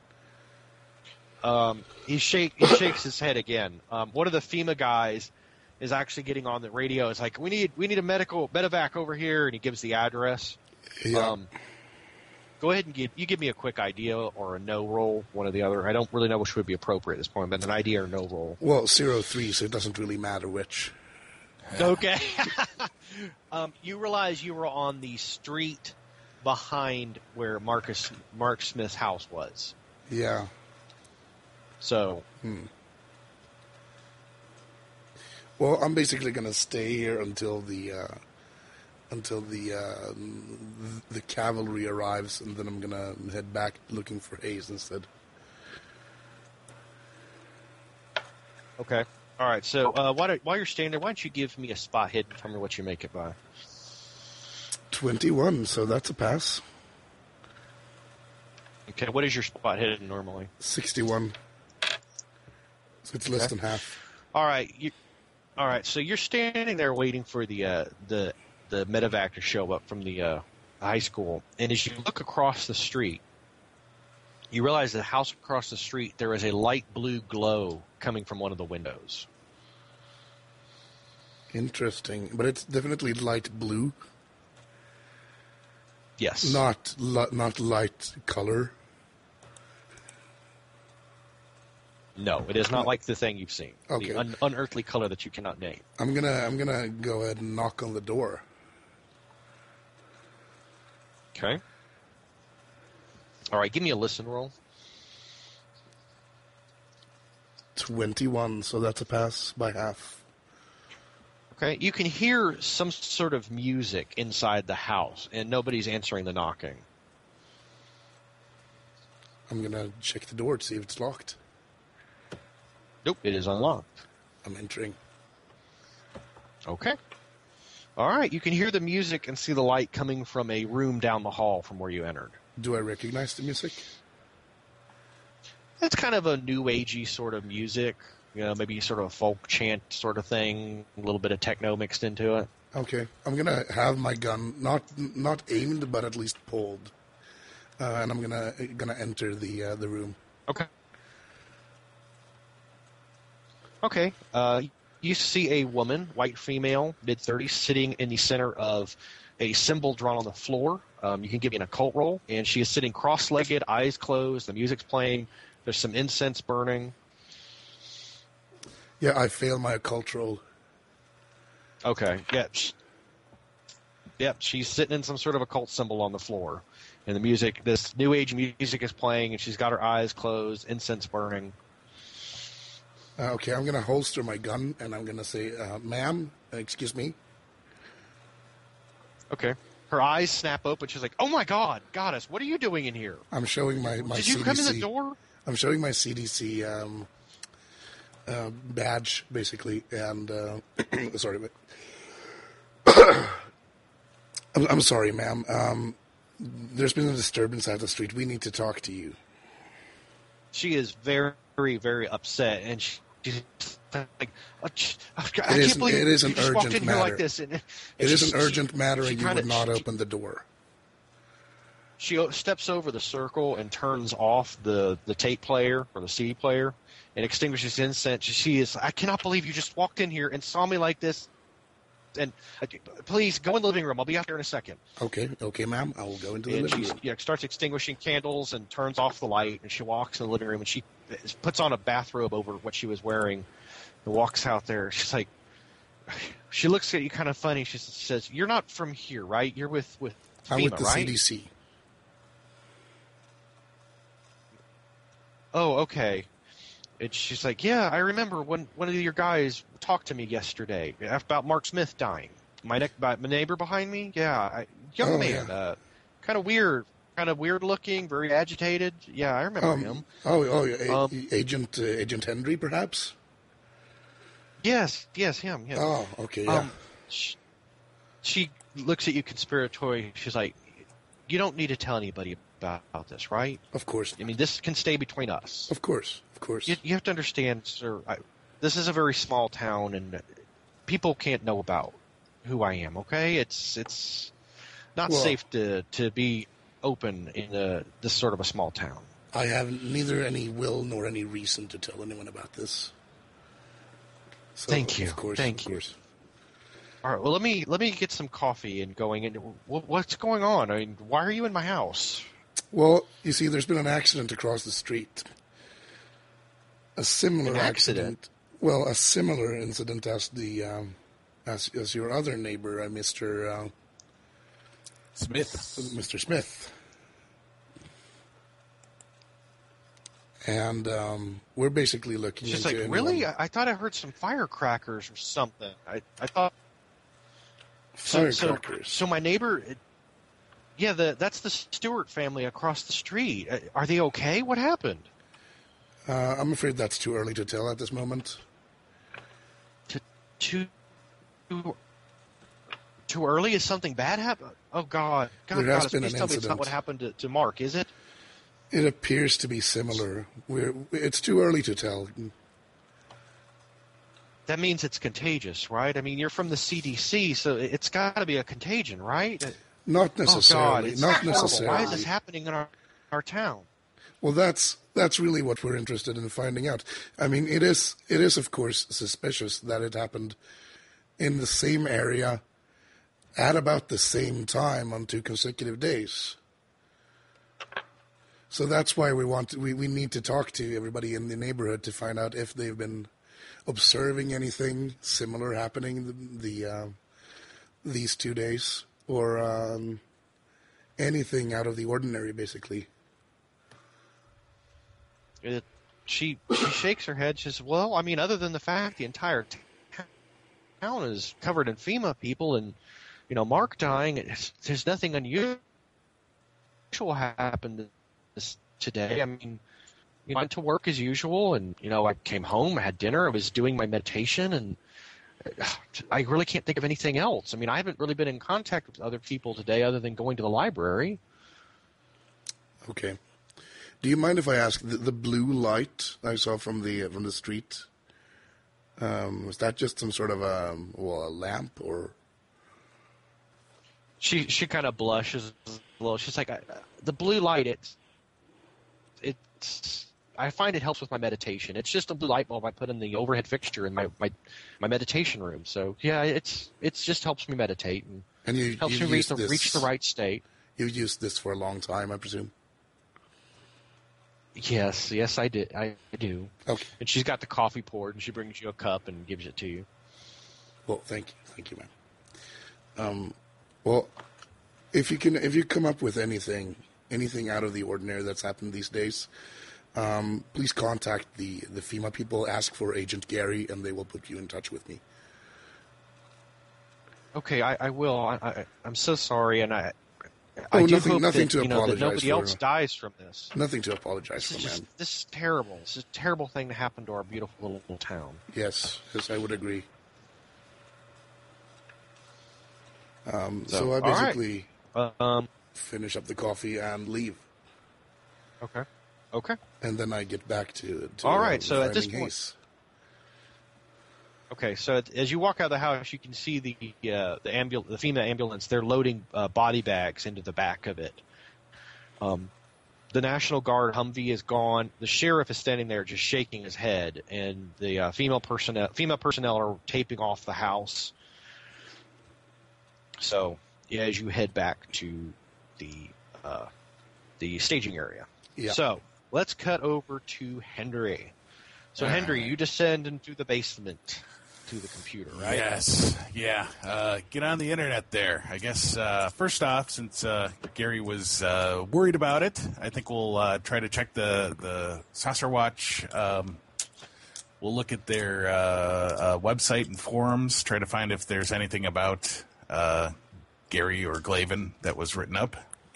Um, he, shake, he shakes his head again. Um, one of the FEMA guys is actually getting on the radio. It's like, we need we need a medical medevac over here, and he gives the address. Yeah. Um, go ahead and give you give me a quick idea or a no roll, one or the other. I don't really know which would be appropriate at this point, but an idea or no roll. Well, zero three, so it doesn't really matter which. Okay. um, you realize you were on the street behind where Marcus Mark Smith's house was. Yeah. So Hmm. Well, I'm basically going to stay here until the uh, until the uh, the cavalry arrives, and then I'm gonna head back looking for Hayes instead. Okay. All right. So uh, why don't, while you're standing there, why don't you give me a spot hidden? Tell me what you make it by. Twenty-one. So that's a pass. Okay. What is your spot hidden normally? Sixty-one. So it's less Okay. than half. All right. You, all right. So you're standing there waiting for the uh, the the medevac to show up from the uh, high school, and as you look across the street, you realize the house across the street there is a light blue glow coming from one of the windows. Interesting, but it's definitely light blue, Yes. not li- not light color. No, it is not like the thing you've seen. Okay. The un- unearthly color that you cannot name. I'm gonna I'm gonna go ahead and knock on the door. Okay. All right. Give me a listen roll. Twenty-one. So that's a pass by half. Okay. You can hear some sort of music inside the house, and nobody's answering the knocking. I'm gonna check the door to see if it's locked. Nope, it is unlocked. I'm entering. Okay. All right. You can hear the music and see the light coming from a room down the hall from where you entered. Do I recognize the music? It's kind of a new agey sort of music, you know, maybe sort of a folk chant sort of thing, a little bit of techno mixed into it. Okay, I'm gonna have my gun not not aimed, but at least pulled, uh, and I'm gonna gonna enter the uh, the room. Okay. Okay. Uh, you see a woman, white female, mid thirties, sitting in the center of a symbol drawn on the floor. Um, you can give me an occult roll, and she is sitting cross-legged, eyes closed. The music's playing. There's some incense burning. Yeah, I failed my occult roll. Okay. Yep. Sh- Yep. She's sitting in some sort of occult symbol on the floor, and the music, this new age music, is playing, and she's got her eyes closed, incense burning. Uh, okay, I'm gonna holster my gun, and I'm gonna say, uh, "Ma'am, uh, excuse me." Okay. Her eyes snap open. She's like, "Oh my God, Goddess, what are you doing in here? I'm showing my my Did you C D C. come in the door?" I'm showing my C D C um, uh, badge, basically, and uh, sorry, but I'm, I'm sorry, ma'am. Um, there's been a disturbance at the street. We need to talk to you. She is very, very, very upset, and she, she's like, "I can't is- believe it is you an just walked urgent in here matter. like this." And, and It she- is an urgent she- matter, she and you kinda- would not she- open the door. She o- steps over the circle and turns off the, the tape player or the C D player and extinguishes incense. She is, "I cannot believe you just walked in here and saw me like this. And uh, please go in the living room. I'll be out there in a second." Okay, okay, ma'am. I will go into the And living she room. yeah, starts extinguishing candles and turns off the light. And she walks in the living room and she puts on a bathrobe over what she was wearing and walks out there. She's like, she looks at you kind of funny. She says, "You're not from here, right? You're with with I'm FEMA, with the right?" C D C. "Oh, okay." And she's like, "Yeah, I remember when one of your guys talked to me yesterday about Mark Smith dying. My, ne- my neighbor behind me? Yeah, I, young Oh, man, yeah. uh, kind of weird, kind of weird looking, very agitated. Yeah, I remember Um, him. oh, oh, yeah, Um, Agent uh, Agent Henry, perhaps. Yes, yes, him. him. Oh, okay, yeah. Um, she, she looks at you conspiratorially. She's like, "You don't need to tell anybody about, about this, right? Of course, I mean, this can stay between us. of course, of course. You, you have to understand, sir, I, this is a very small town, and people can't know about who I am, okay? It's it's not Well- safe to, to be open in a, this sort of a small town." I have neither any will nor any reason to tell anyone about this. So, Thank you. Of course, Thank of you. course. All right, well, let me let me get some coffee and going. And what, what's going on? I mean, why are you in my house? Well, you see, there's been an accident across the street. A similar An accident? Well, a similar incident as the um, as as your other neighbor, uh, Mister Uh, Smith. Mister Smith. And um, we're basically looking She's into like, anyone- "Really? I, I thought I heard some firecrackers or something. I, I thought So, so, Firecrackers. so my neighbor, yeah, the that's the Stewart family across the street. Uh, Are they okay? What happened? Uh, I'm afraid that's too early to tell at this moment. To, too, too early? Is something bad happen? Oh God! God, There has God, been please an tell me it's not incident. what happened to, to Mark, is it? It appears to be similar. We're, it's too early to tell. That means it's contagious, right? I mean, you're from the C D C, so it's got to be a contagion, right? Not Oh God! necessarily. It's Not horrible. necessarily. Why is this happening in our our town? Well, that's that's really what we're interested in finding out. I mean, it is it is of course suspicious that it happened in the same area at about the same time on two consecutive days. So that's why we want to, we we need to talk to everybody in the neighborhood to find out if they've been observing anything similar happening the, the uh, these two days, or um, anything out of the ordinary, basically. It, she she shakes her head. She says, "Well, I mean, other than the fact the entire t- town is covered in FEMA people, and you know, Mark dying, it's, there's nothing unusual happened this today. I mean, you know, I went to work as usual, and you know, I came home, I had dinner, I was doing my meditation, and I really can't think of anything else. I mean, I haven't really been in contact with other people today, other than going to the library." Okay. Do you mind if I ask the, the blue light I saw from the from the street? Um, was that just some sort of a well a lamp or? She she kind of blushes a little. She's like, I, the blue light. It's it's. I find it helps with my meditation. It's just a blue light bulb I put in the overhead fixture in my my, my meditation room. So yeah, it's it's just helps me meditate and, And you helps you me reach the, this, reach the right state. You've used this for a long time, I presume. Yes, yes, I did. I do. Okay. And she's got the coffee poured, and she brings you a cup and gives it to you. Well, thank you, thank you, man. Um, well, if you can, if you come up with anything, anything out of the ordinary that's happened these days, um, please contact the the FEMA people. Ask for Agent Gary, and they will put you in touch with me. Okay, I, I will. I, I, I'm so sorry, and I. Oh, I do nothing- hope nothing that, to you know, that apologize nobody for. else dies from this. Nothing to apologize This is for, just man. this is terrible. This is a terrible thing to happen to our beautiful little town. Yes, yes, I would agree. Um, so, So, I all right. basically Uh, um. finish up the coffee and leave, Okay. Okay. and then I get back to, to All right, uh, so at this finding point- Hayes. Okay. So as you walk out of the house, you can see the uh, the ambul- the FEMA ambulance. They're loading uh, body bags into the back of it. Um, the National Guard Humvee is gone. The sheriff is standing there just shaking his head, and the uh, female personnel FEMA personnel are taping off the house. So yeah, as you head back to the uh, the staging area. Yeah. So let's cut over to Henry. So Henry, you descend into the basement to the computer, right? Yes, yeah. Uh, get on the internet there. I guess uh, first off, since uh, Gary was uh, worried about it, I think we'll uh, try to check the the Saucer Watch. Um, we'll look at their uh, uh, website and forums, try to find if there's anything about uh, Gary or Glavin that was written up.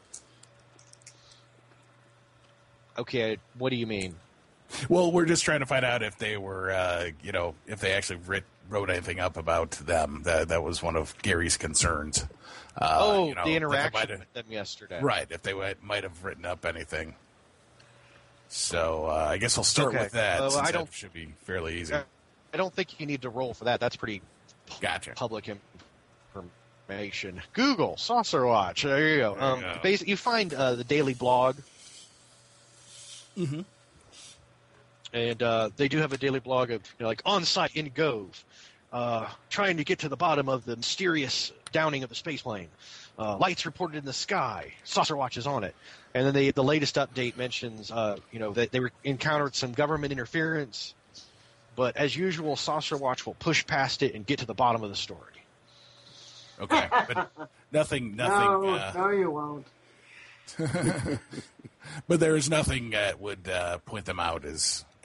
Okay, what do you mean? Well, we're just trying to find out if they were, uh, you know, if they actually writ, wrote anything up about them. That that was one of Gary's concerns. Uh, oh, you know, the that interaction might have- with them yesterday. Right, if they might might have written up anything. So uh, I guess I'll start Okay. with that. Uh, since I don't- that should be fairly easy. I don't think you need to roll for that. That's pretty Gotcha. public information. Google Saucer Watch. There you go. There Um, you go. basi- you find uh, the Daily Blog. Mm-hmm. And uh, they do have a daily blog of, you know, like, on site in Gove, uh, trying to get to the bottom of the mysterious downing of the space plane. Uh, lights reported in the sky. Saucer Watch is on it. And then they, the latest update mentions, uh, you know, that they were, encountered some government interference. But as usual, Saucer Watch will push past it and get to the bottom of the story. Okay, but nothing, nothing. No, uh, no, you won't. But there is nothing that would uh, point them out as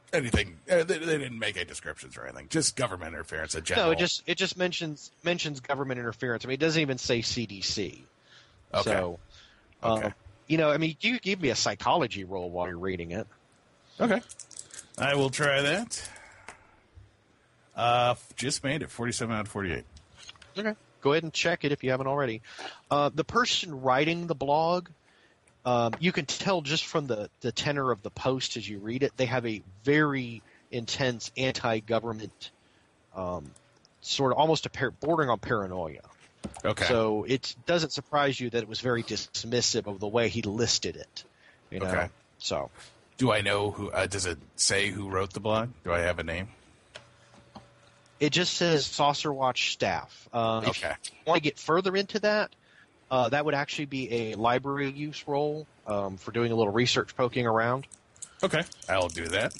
anything. Uh, they, they didn't make any descriptions or anything. Just government interference in general. No, it just it just mentions mentions government interference. I mean, it doesn't even say C D C. Okay. So, um, okay. you know, I mean, you give me a psychology roll while you're reading it. Okay. I will try that. Uh, just made it forty-seven out of forty-eight. Okay. Go ahead and check it if you haven't already. Uh, the person writing the blog, um, you can tell just from the, the tenor of the post as you read it, they have a very intense anti-government, um, sort of almost a par- bordering on paranoia. Okay. So it doesn't surprise you that it was very dismissive of the way he listed it. You know? Okay. So, do I know who? Uh, does it say who wrote the blog? Do I have a name? it just says Saucer Watch staff. Um, Okay. If you want to get further into that, uh, that would actually be a library use role um, for doing a little research poking around. Okay, I'll do that.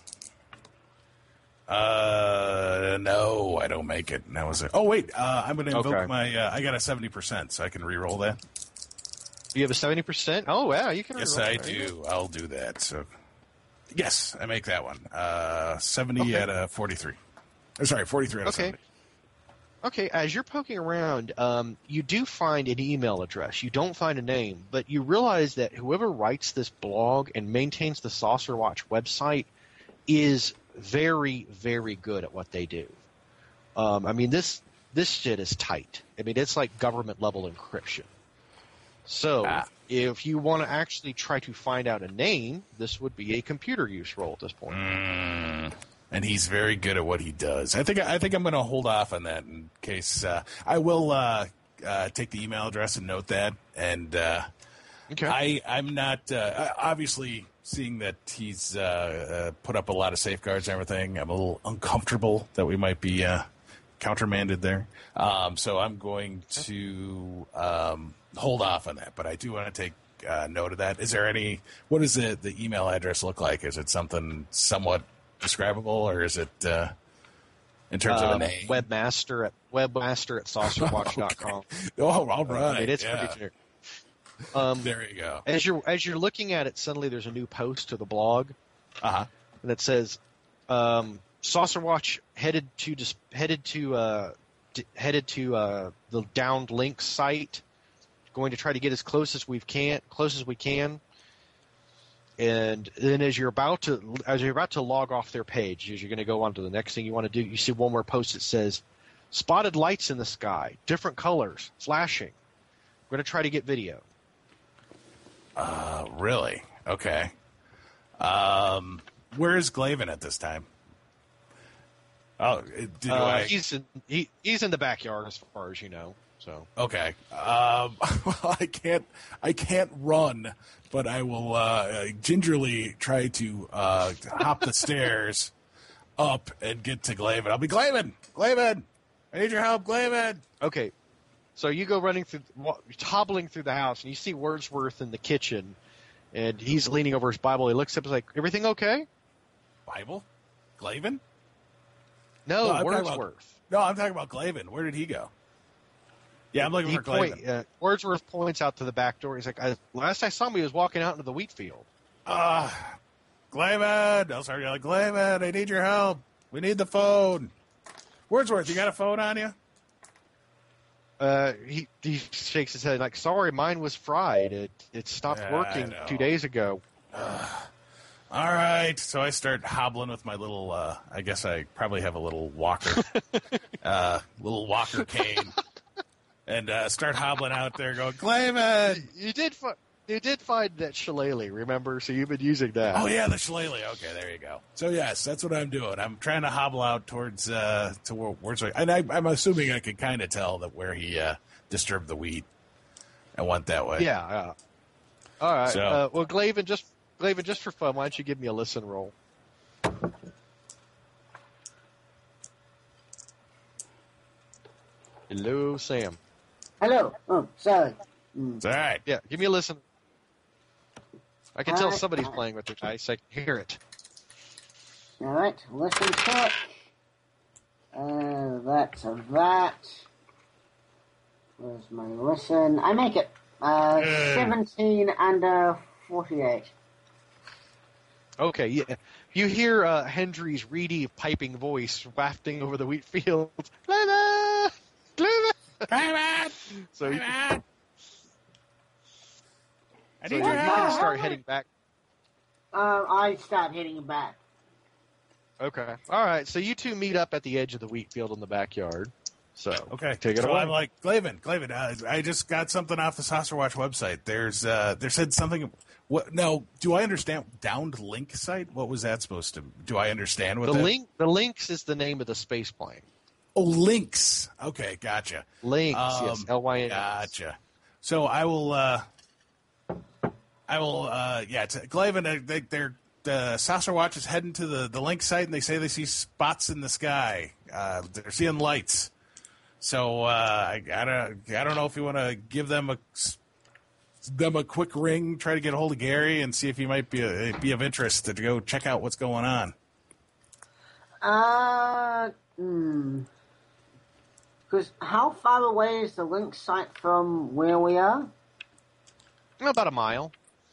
Uh, no, I don't make it. That was it. Oh wait, uh, I'm going to invoke Okay. my. Uh, I got a seventy percent, so I can re-roll that. You have a seventy percent? Oh, wow, you can Yes, reroll I that. There you do. I'll do that. So, yes, I make that one. Uh, seventy Okay. out of forty-three. Oh, sorry, forty-three out of Okay. seventy. Okay, as you're poking around, um, you do find an email address. You don't find a name, but you realize that whoever writes this blog and maintains the Saucer Watch website is very, very good at what they do. Um, I mean, this this shit is tight. I mean, it's like government level encryption. So, Ah. if you want to actually try to find out a name, this would be a computer use role at this point. Mm, and he's very good at what he does. I think I think I'm going to hold off on that in case uh, I will uh, uh, take the email address and note that. And uh, Okay. I I'm not uh, obviously seeing that he's uh, uh, put up a lot of safeguards and everything. I'm a little uncomfortable that we might be uh, countermanded there. Um, so I'm going to um, hold off on that. But I do want to take uh, note of that. Is there any? What does the the email address look like? Is it something somewhat describable, or is it uh, in terms of a Um, name? webmaster at webmaster at saucerwatch dot com. Oh, all right. I mean, it's yeah. pretty generic. Um, There you go. as you're as you're looking at it, suddenly there's a new post to the blog, Uh huh. and it says, um, "Saucer Watch headed to dis- headed to uh, d- headed to uh, the downed link site, going to try to get as close as we can, close as we can." And then as you're about to as you're about to log off their page, as you're going to go on to the next thing you want to do, you see one more post that says, "Spotted lights in the sky, different colors, flashing. We're going to try to get video." Uh, really? Okay. Um, where is Glavin at this time? Oh, did Uh, I? he's in he, he's in the backyard as far as you know. So Okay. Um, well, I can't. I can't run, but I will uh, gingerly try to uh, hop the stairs up and get to Glavin. I'll be Glavin. Glavin, I need your help, Glavin. okay, so you go running through, wa- hobbling through the house, and you see Wordsworth in the kitchen, and he's leaning over his Bible. He looks up, and is like, "Everything okay?" Bible, Glavin. No, No, I'm talking about- Wordsworth. No, I'm talking about Glavin. Where did he go? Yeah, I'm looking He for Glavin. point, uh, Wordsworth points out to the back door. He's like, I, "Last I saw him, he was walking out into the wheat field." Ah, Glavin. I'll start yelling, Glavin, I need your help. We need the phone. Wordsworth, you got a phone on you? Uh, he he shakes his head like, "Sorry, mine was fried. It it stopped Yeah, I working know. two days ago." All right. So I start hobbling with my little, uh, I guess I probably have a little walker, uh, little walker cane. And uh, start hobbling out there going, Glavin. You did fi- you did find that shillelagh, remember? So you've been using that. Oh, yeah, the shillelagh. Okay, there you go. So, yes, that's what I'm doing. I'm trying to hobble out towards, uh, to where, where's, and I, I'm assuming I can kind of tell that where he uh, disturbed the wheat and went that way. Yeah. yeah. All right. So- Uh, well, Glavin, just Glavin, just for fun, why don't you give me a listen roll? Hello, Sam. Hello. Oh, sorry. It's all right. Yeah, give me a listen. I can tell Hi. somebody's playing with their dice. I can hear it. All right. Listen check. Uh, that's a that. Where's my listen? I make it. Uh, Yay. seventeen and uh, forty-eight. Okay, yeah. You hear uh, Hendry's reedy piping voice wafting over the wheat field. Clever! Clever! Clever! So you, I so need you your can help. start heading back. Uh, I start heading back. Okay. All right. So you two meet up at the edge of the wheat field in the backyard. So Okay. take it so away. I'm like, Glaven, Glaven, uh, I just got something off the Saucer Watch website. There's, uh, there said something. What? Now, do I understand? Downed link site? What was that supposed to? Do I understand what the that? link, the Lynx is the name of the space plane. Oh, Lynx. Okay, gotcha. Lynx, Um, yes, L Y N. Gotcha. So I will. Uh, I will. Uh, yeah, it's, Glaven. uh, They, they're the Saucer Watch is heading to the the Lynx site, and they say they see spots in the sky. Uh, they're seeing lights. So uh, I, I don't. I don't know if you want to give them a them a quick ring, try to get a hold of Gary, and see if he might be a, be of interest to go check out what's going on. Uh, hmm. Because how far away is the link site from where we are? About a mile.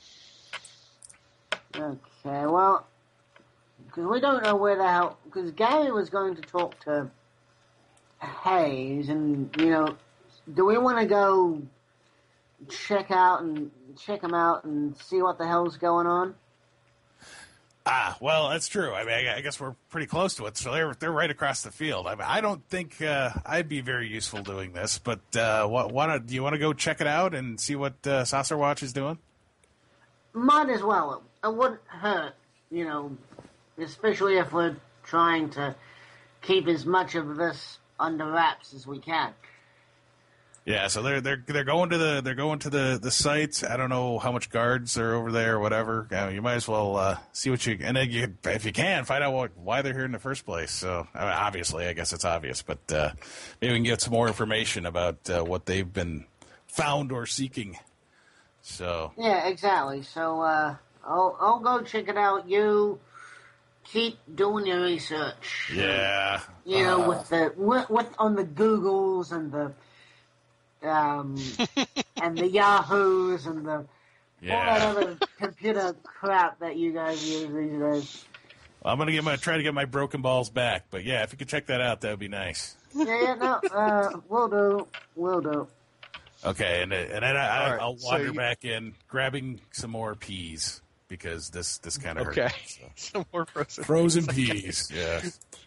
Okay, well, because we don't know where the hell. Because Gary was going to talk to Hayes, and you know, do we want to go check out and check him out and see what the hell's going on? Ah, well, that's true. I mean, I, I guess we're pretty close to it. So they're they're right across the field. I mean, I don't think uh, I'd be very useful doing this, but uh, what, what, do you want to go check it out and see what uh, Saucer Watch is doing? Might as well. It wouldn't hurt, you know, especially if we're trying to keep as much of this under wraps as we can. Yeah, so they're they're they're going to the they're going to the, the site. I don't know how much guards are over there or whatever. Uh, you might as well uh, see what you and then you, if you can find out what, why they're here in the first place. So I mean, obviously, I guess it's obvious, but uh, maybe we can get some more information about uh, what they've been found or seeking. So Yeah, exactly. So uh, I'll I'll go check it out. You keep doing your research. yeah, You know, uh, with the with, with on the Googles and the um and the Yahoos and the all that yeah. other computer crap that you guys use these days. Well, I'm gonna get my try to get my broken balls back, but yeah, if you could check that out, that would be nice. Yeah, yeah, no, uh, we'll do, we'll do. Okay, and and then I, I, All right, I'll so wander you- back in, grabbing some more peas because this this kind of Okay. hurt. So. Some more frozen. Frozen peas, yeah.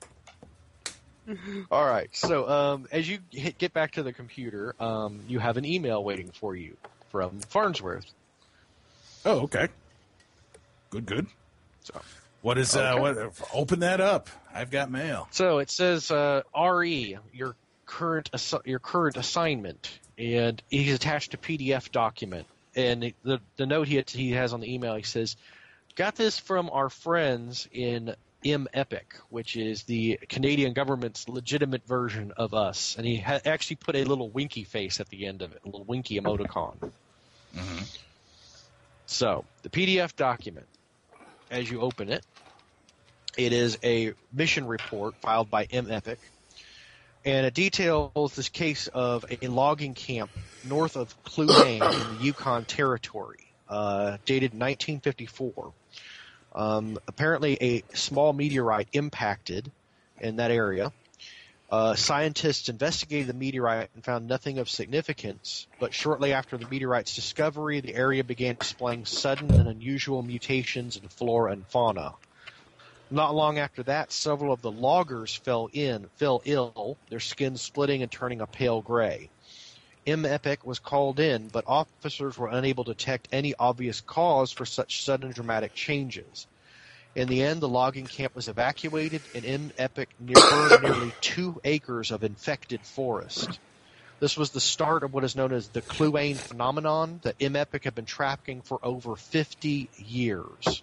All right. So um, as you hit, get back to the computer, um, you have an email waiting for you from Farnsworth. Oh, okay. Good, good. So, What is uh? Okay. What? Open that up. I've got mail. so it says uh, R E, your current assi- your current assignment, and he's attached a P D F document. And the the note he he has on the email, he says, "Got this from our friends in M Epic, which is the Canadian government's legitimate version of us." And he ha- actually put a little winky face at the end of it, a little winky emoticon. Mm-hmm. So the P D F document, as you open it, it is a mission report filed by M Epic, and it details this case of a logging camp north of Cluane in the Yukon Territory, uh, dated nineteen fifty-four. Um, apparently, a small meteorite impacted in that area. Uh, scientists investigated the meteorite and found nothing of significance, but shortly after the meteorite's discovery, the area began displaying sudden and unusual mutations in flora and fauna. Not long after that, several of the loggers fell in, fell ill, their skin splitting and turning a pale gray. M Epic was called in, but officers were unable to detect any obvious cause for such sudden dramatic changes. In the end, the logging camp was evacuated, and M Epic burned nearly two acres of infected forest. This was the start of what is known as the Cluane phenomenon that M Epic had been tracking for over fifty years.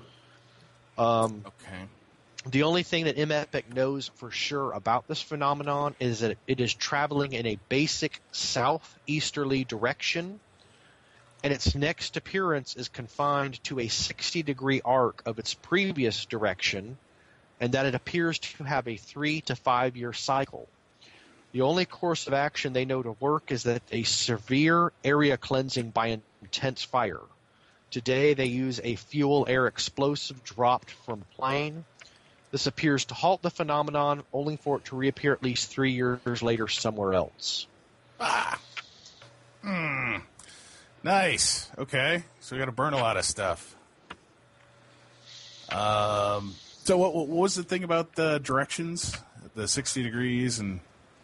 Um, Okay. The only thing that M Epic knows for sure about this phenomenon is that it is traveling in a basic southeasterly direction, and its next appearance is confined to a sixty-degree arc of its previous direction, and that it appears to have a three to five year cycle. The only course of action they know to work is that a severe area cleansing by intense fire. Today they use a fuel-air explosive dropped from a plane. This appears to halt the phenomenon, only for it to reappear at least three years later somewhere else. Ah. Hmm. Nice. Okay. So we got to burn a lot of stuff. Um. So what, what was the thing about the directions? The sixty degrees and...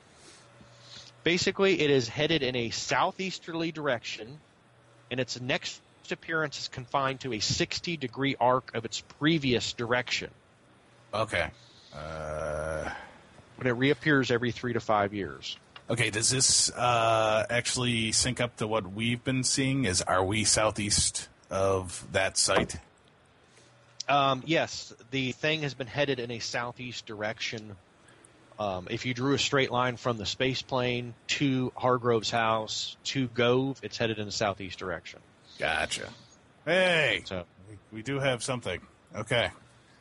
Basically, it is headed in a southeasterly direction, and its next appearance is confined to a sixty-degree arc of its previous direction. Okay. Uh, But it reappears every three to five years. okay, does this uh, actually sync up to what we've been seeing? Is Are we southeast of that site? Um, yes, the thing has been headed in a southeast direction. Um, if you drew a straight line from the space plane to Hargrove's house to Gove, it's headed in the southeast direction. Gotcha. Hey, So, we, we do have something. Okay.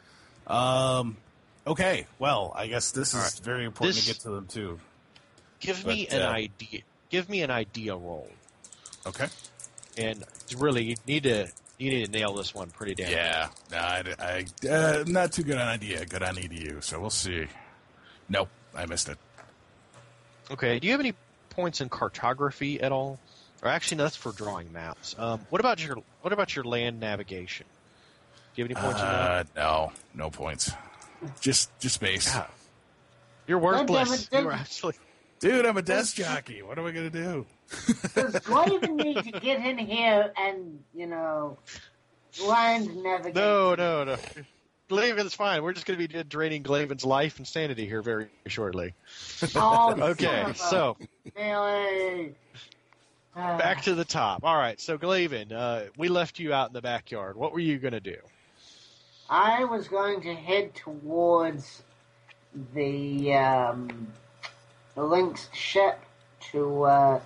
Um. Okay. Well, I guess this is All right. very important This- to get to them too. give me But, an uh, idea. Give me an idea roll, Okay. and really, you need to you need to nail this one pretty damn. Yeah. No, I, I uh, not too good on idea. Good on E D U. So we'll see. Nope, I missed it. Okay. Do you have any points in cartography at all? Or actually, no, that's for drawing maps. Um, what about your What about your land navigation? Do you have any points in that? Uh, no, no points. Just, just space. God. You're God damn worthless. it, You're Dave. actually. Dude, I'm a desk jockey. What am I gonna do? Does Glaven need to get in here and, you know, land navigate? No, no, no. Glaven's fine. We're just going to be draining Glaven's life and sanity here very shortly. Oh, Okay, son of a- so Really? Ah. back to the top. All right, so Glaven, uh, we left you out in the backyard. What were you going to do? I was going to head towards the um, the Lynx ship to uh,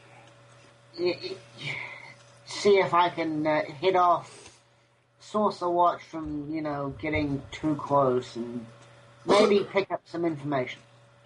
y- y- see if I can uh, hit off Saucer Watch from, you know, getting too close and maybe pick up some information.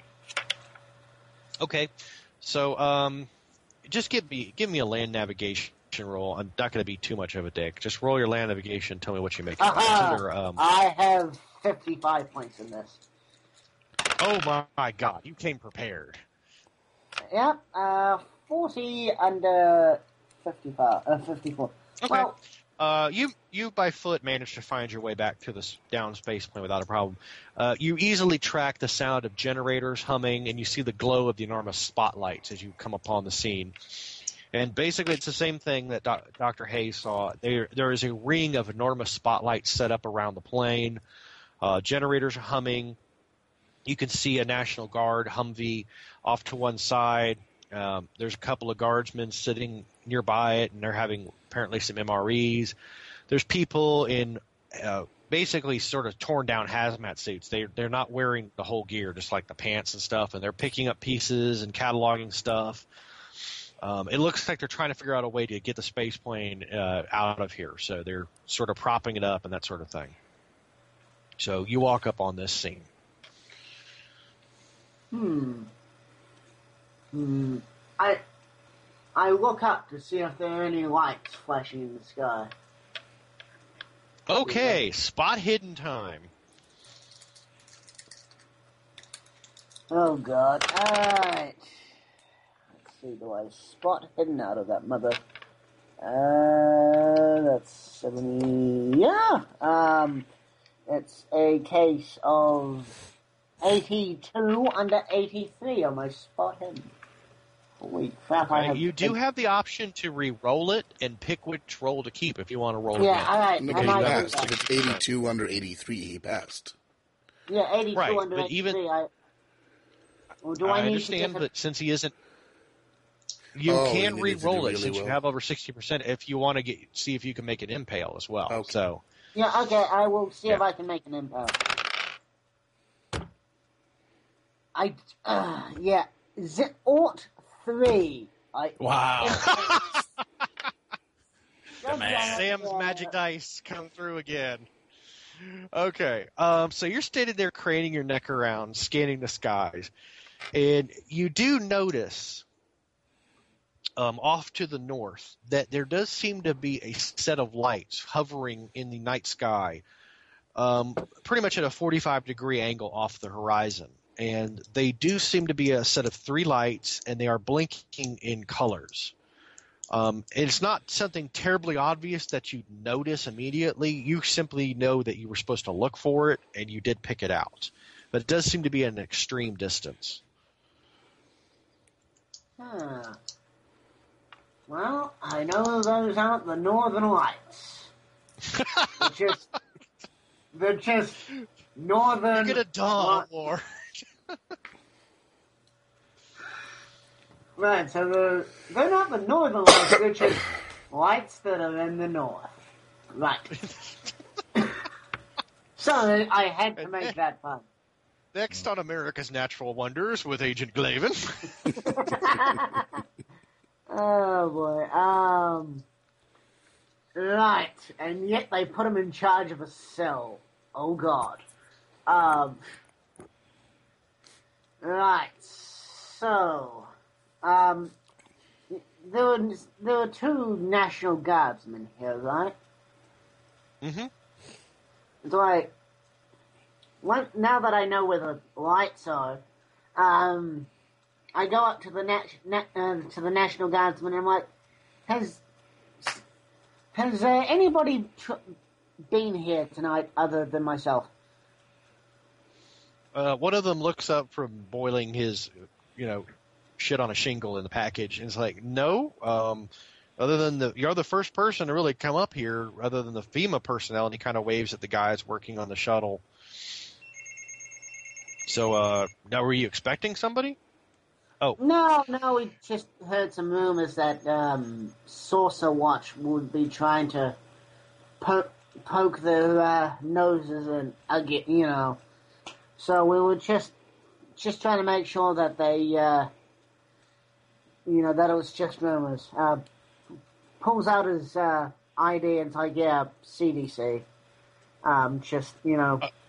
Okay, so um, just give me give me a land navigation roll. I'm not going to be too much of a dick. Just roll your land navigation. Tell me what you make. It's Aha! either, um, I have fifty-five points in this. oh my, my God, you came prepared. Yep, uh, forty under fifty-five, uh, fifty-four. Okay. Well, Uh, you you by foot managed to find your way back to this down space plane without a problem. Uh, you easily track the sound of generators humming, and you see the glow of the enormous spotlights as you come upon the scene. And basically, it's the same thing that doc, Doctor Hayes saw. There there is a ring of enormous spotlights set up around the plane. Uh, generators are humming. You can see a National Guard Humvee off to one side. Um, there's a couple of guardsmen sitting nearby it, and they're having apparently some M R Es. There's people in uh, basically sort of torn down hazmat suits. They they're not wearing the whole gear, just like the pants and stuff, and they're picking up pieces and cataloging stuff. Um, it looks like they're trying to figure out a way to get the space plane uh, out of here, so they're sort of propping it up and that sort of thing. So you walk up on this scene. Hmm. Hmm. I I look up to see if there are any lights flashing in the sky. Okay, spot hidden time. Oh God! Alright. Let's see. Do I spot hidden out of that mother? Uh, that's seventy. Yeah. Um, it's a case of eighty-two under eighty-three on my spot hidden. Holy crap! I Okay, have you do have the option to re-roll it and pick which roll to keep if you want to roll Yeah. again. All right. No, I but he might do passed. that. If it's eighty-two under eighty-three, he passed. Yeah, eighty-two Right, under but eighty-three. even- I. Well, do I, I need understand, to but since he isn't, you Oh, can you need to do re-roll it really since you well. have over sixty percent if you want to get see if you can make it impale as well. Okay. So, Yeah, okay, I will see if Yeah. I can make an impact. I, uh, yeah, Z- Ort three. I, Wow. God man. damn it, Sam's yeah. magic dice come through again. Okay, um, so you're standing there craning your neck around, scanning the skies, and you do notice um, off to the north, that there does seem to be a set of lights hovering in the night sky, um, pretty much at a forty-five degree angle off the horizon. And they do seem to be a set of three lights, and they are blinking in colors. Um, it's not something terribly obvious that you notice immediately. You simply know that you were supposed to look for it, and you did pick it out. But it does seem to be at an extreme distance. Huh. Well, I know those aren't the Northern Lights. They're just, they're just northern. You're gonna die, war. Right, so they're, they're not the Northern Lights, they're just lights that are in the north. Right. Sorry, I had to make that fun. Next on America's Natural Wonders with Agent Glavin. Oh boy. Um. Right, and yet they put him in charge of a cell. Oh god. Um. Right. So, um, there were there were two National Guardsmen here, right? Mm-hmm. It's like, one, now that I know where the lights are, um, I go up to the nat, nat, uh, to the National Guardsman and I'm like, has has uh, anybody tr- been here tonight other than myself? Uh, one of them looks up from boiling his, you know, shit on a shingle in the package, and is like, "No, um, other than the you're the first person to really come up here, other than the FEMA personnel." And he kind of waves at the guys working on the shuttle. So, uh, now were you expecting somebody? Oh, No, no, we just heard some rumors that um, Saucer Watch would be trying to po- poke their uh, noses and uh, get, you know. So we were just just trying to make sure that they, uh, you know, that it was just rumors. Uh, pulls out his uh, I D and it's like, yeah, C D C. Um, just, you know. Uh,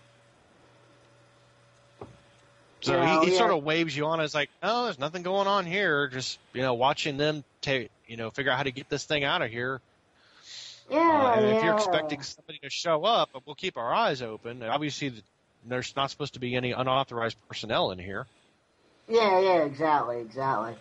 so you know, he, he yeah. sort of waves you on. It's like, "Oh, there's nothing going on here. Just, you know, watching them take, you know, figure out how to get this thing out of here. Yeah, Uh, and yeah. if you're expecting somebody to show up, we'll keep our eyes open. Obviously, there's not supposed to be any unauthorized personnel in here." Yeah, yeah, exactly, exactly.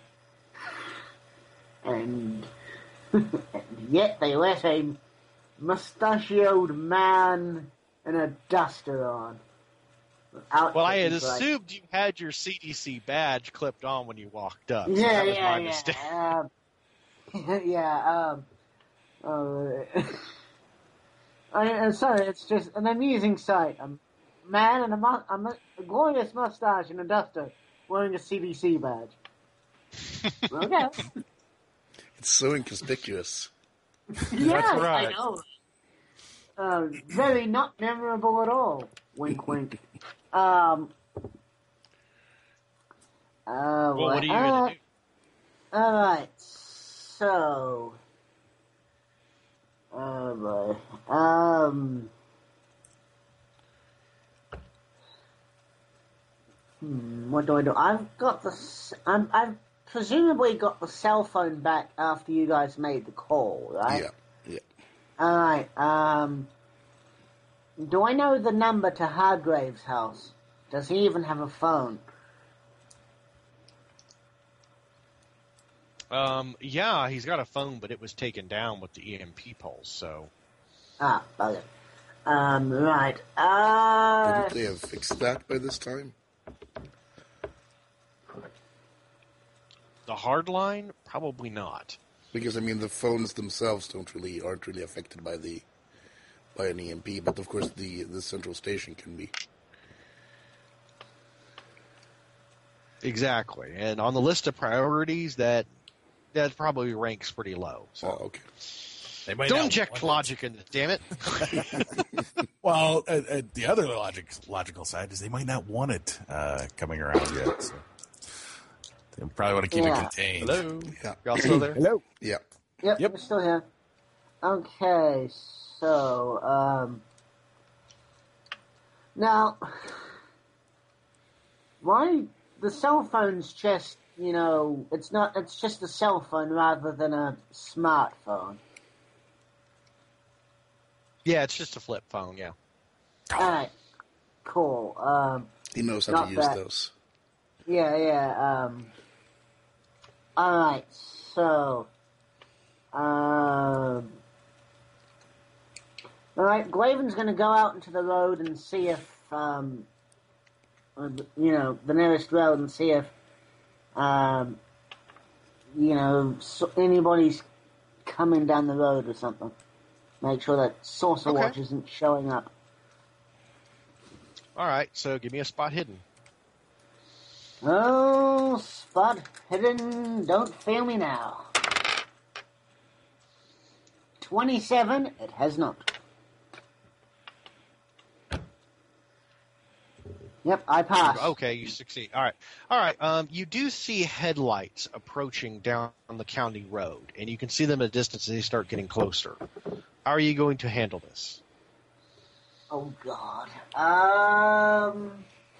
And, and yet they let a mustachioed man and a duster on. Out Well, I had like, assumed you had your C D C badge clipped on when you walked up. So yeah, that was yeah, my yeah. mistake. Um, yeah, um, uh, I, I'm sorry, it's just an amusing sight. A man and a, mu- a, mu- a glorious mustache and a duster wearing a C D C badge. Okay. It's so inconspicuous. Yeah, That's right. I know. Uh, very not memorable at all. Wink, wink. Um. Uh, Well, what are you uh, going to do? All right. So. Oh boy. Um. Hmm, what do I do? I've got the. s- I'm, I've presumably got the cell phone back after you guys made the call, right? Yeah, yeah. All right. Um. Do I know the number to Hargrave's house? Does he even have a phone? Um, yeah, he's got a phone, but it was taken down with the E M P pulse, so... Ah, bugger. Um, right. Uh. Wouldn't they have fixed that by this time? The hard line? Probably not. Because I mean, the phones themselves don't really aren't really affected by the by an E M P, but of course the the central station can be. Exactly. And on the list of priorities, that that probably ranks pretty low. So. Oh, okay. They might Don't not inject want it. logic in this, damn it. Well, uh, uh, the other logic, logical side is they might not want it uh, coming around yet. So they probably want to keep Yeah. it contained. Hello? Yeah. Y'all still there? Hello. Yeah. Yep, Yep. we're still here. Okay, so, um... Now... Why... The cell phone's just you know, it's not. It's just a cell phone rather than a smartphone. Yeah, it's just a flip phone. Yeah. All right, cool. Um, He knows how Not to use bad. those. yeah, yeah. Um, all right, so, um, all right. Glaven's going to go out into the road and see if, um, uh, you know, the nearest road and see if, um, you know, so anybody's coming down the road or something. Make sure that Saucer Okay. Watch isn't showing up. All right, so give me a spot hidden. Oh, spot hidden, don't fail me now. twenty-seven, it has not. Yep, I passed. Okay, you succeed. All right, all right. Um, you do see headlights approaching down the county road, and you can see them at a distance as they start getting closer. How are you going to handle this? Oh, God. Um...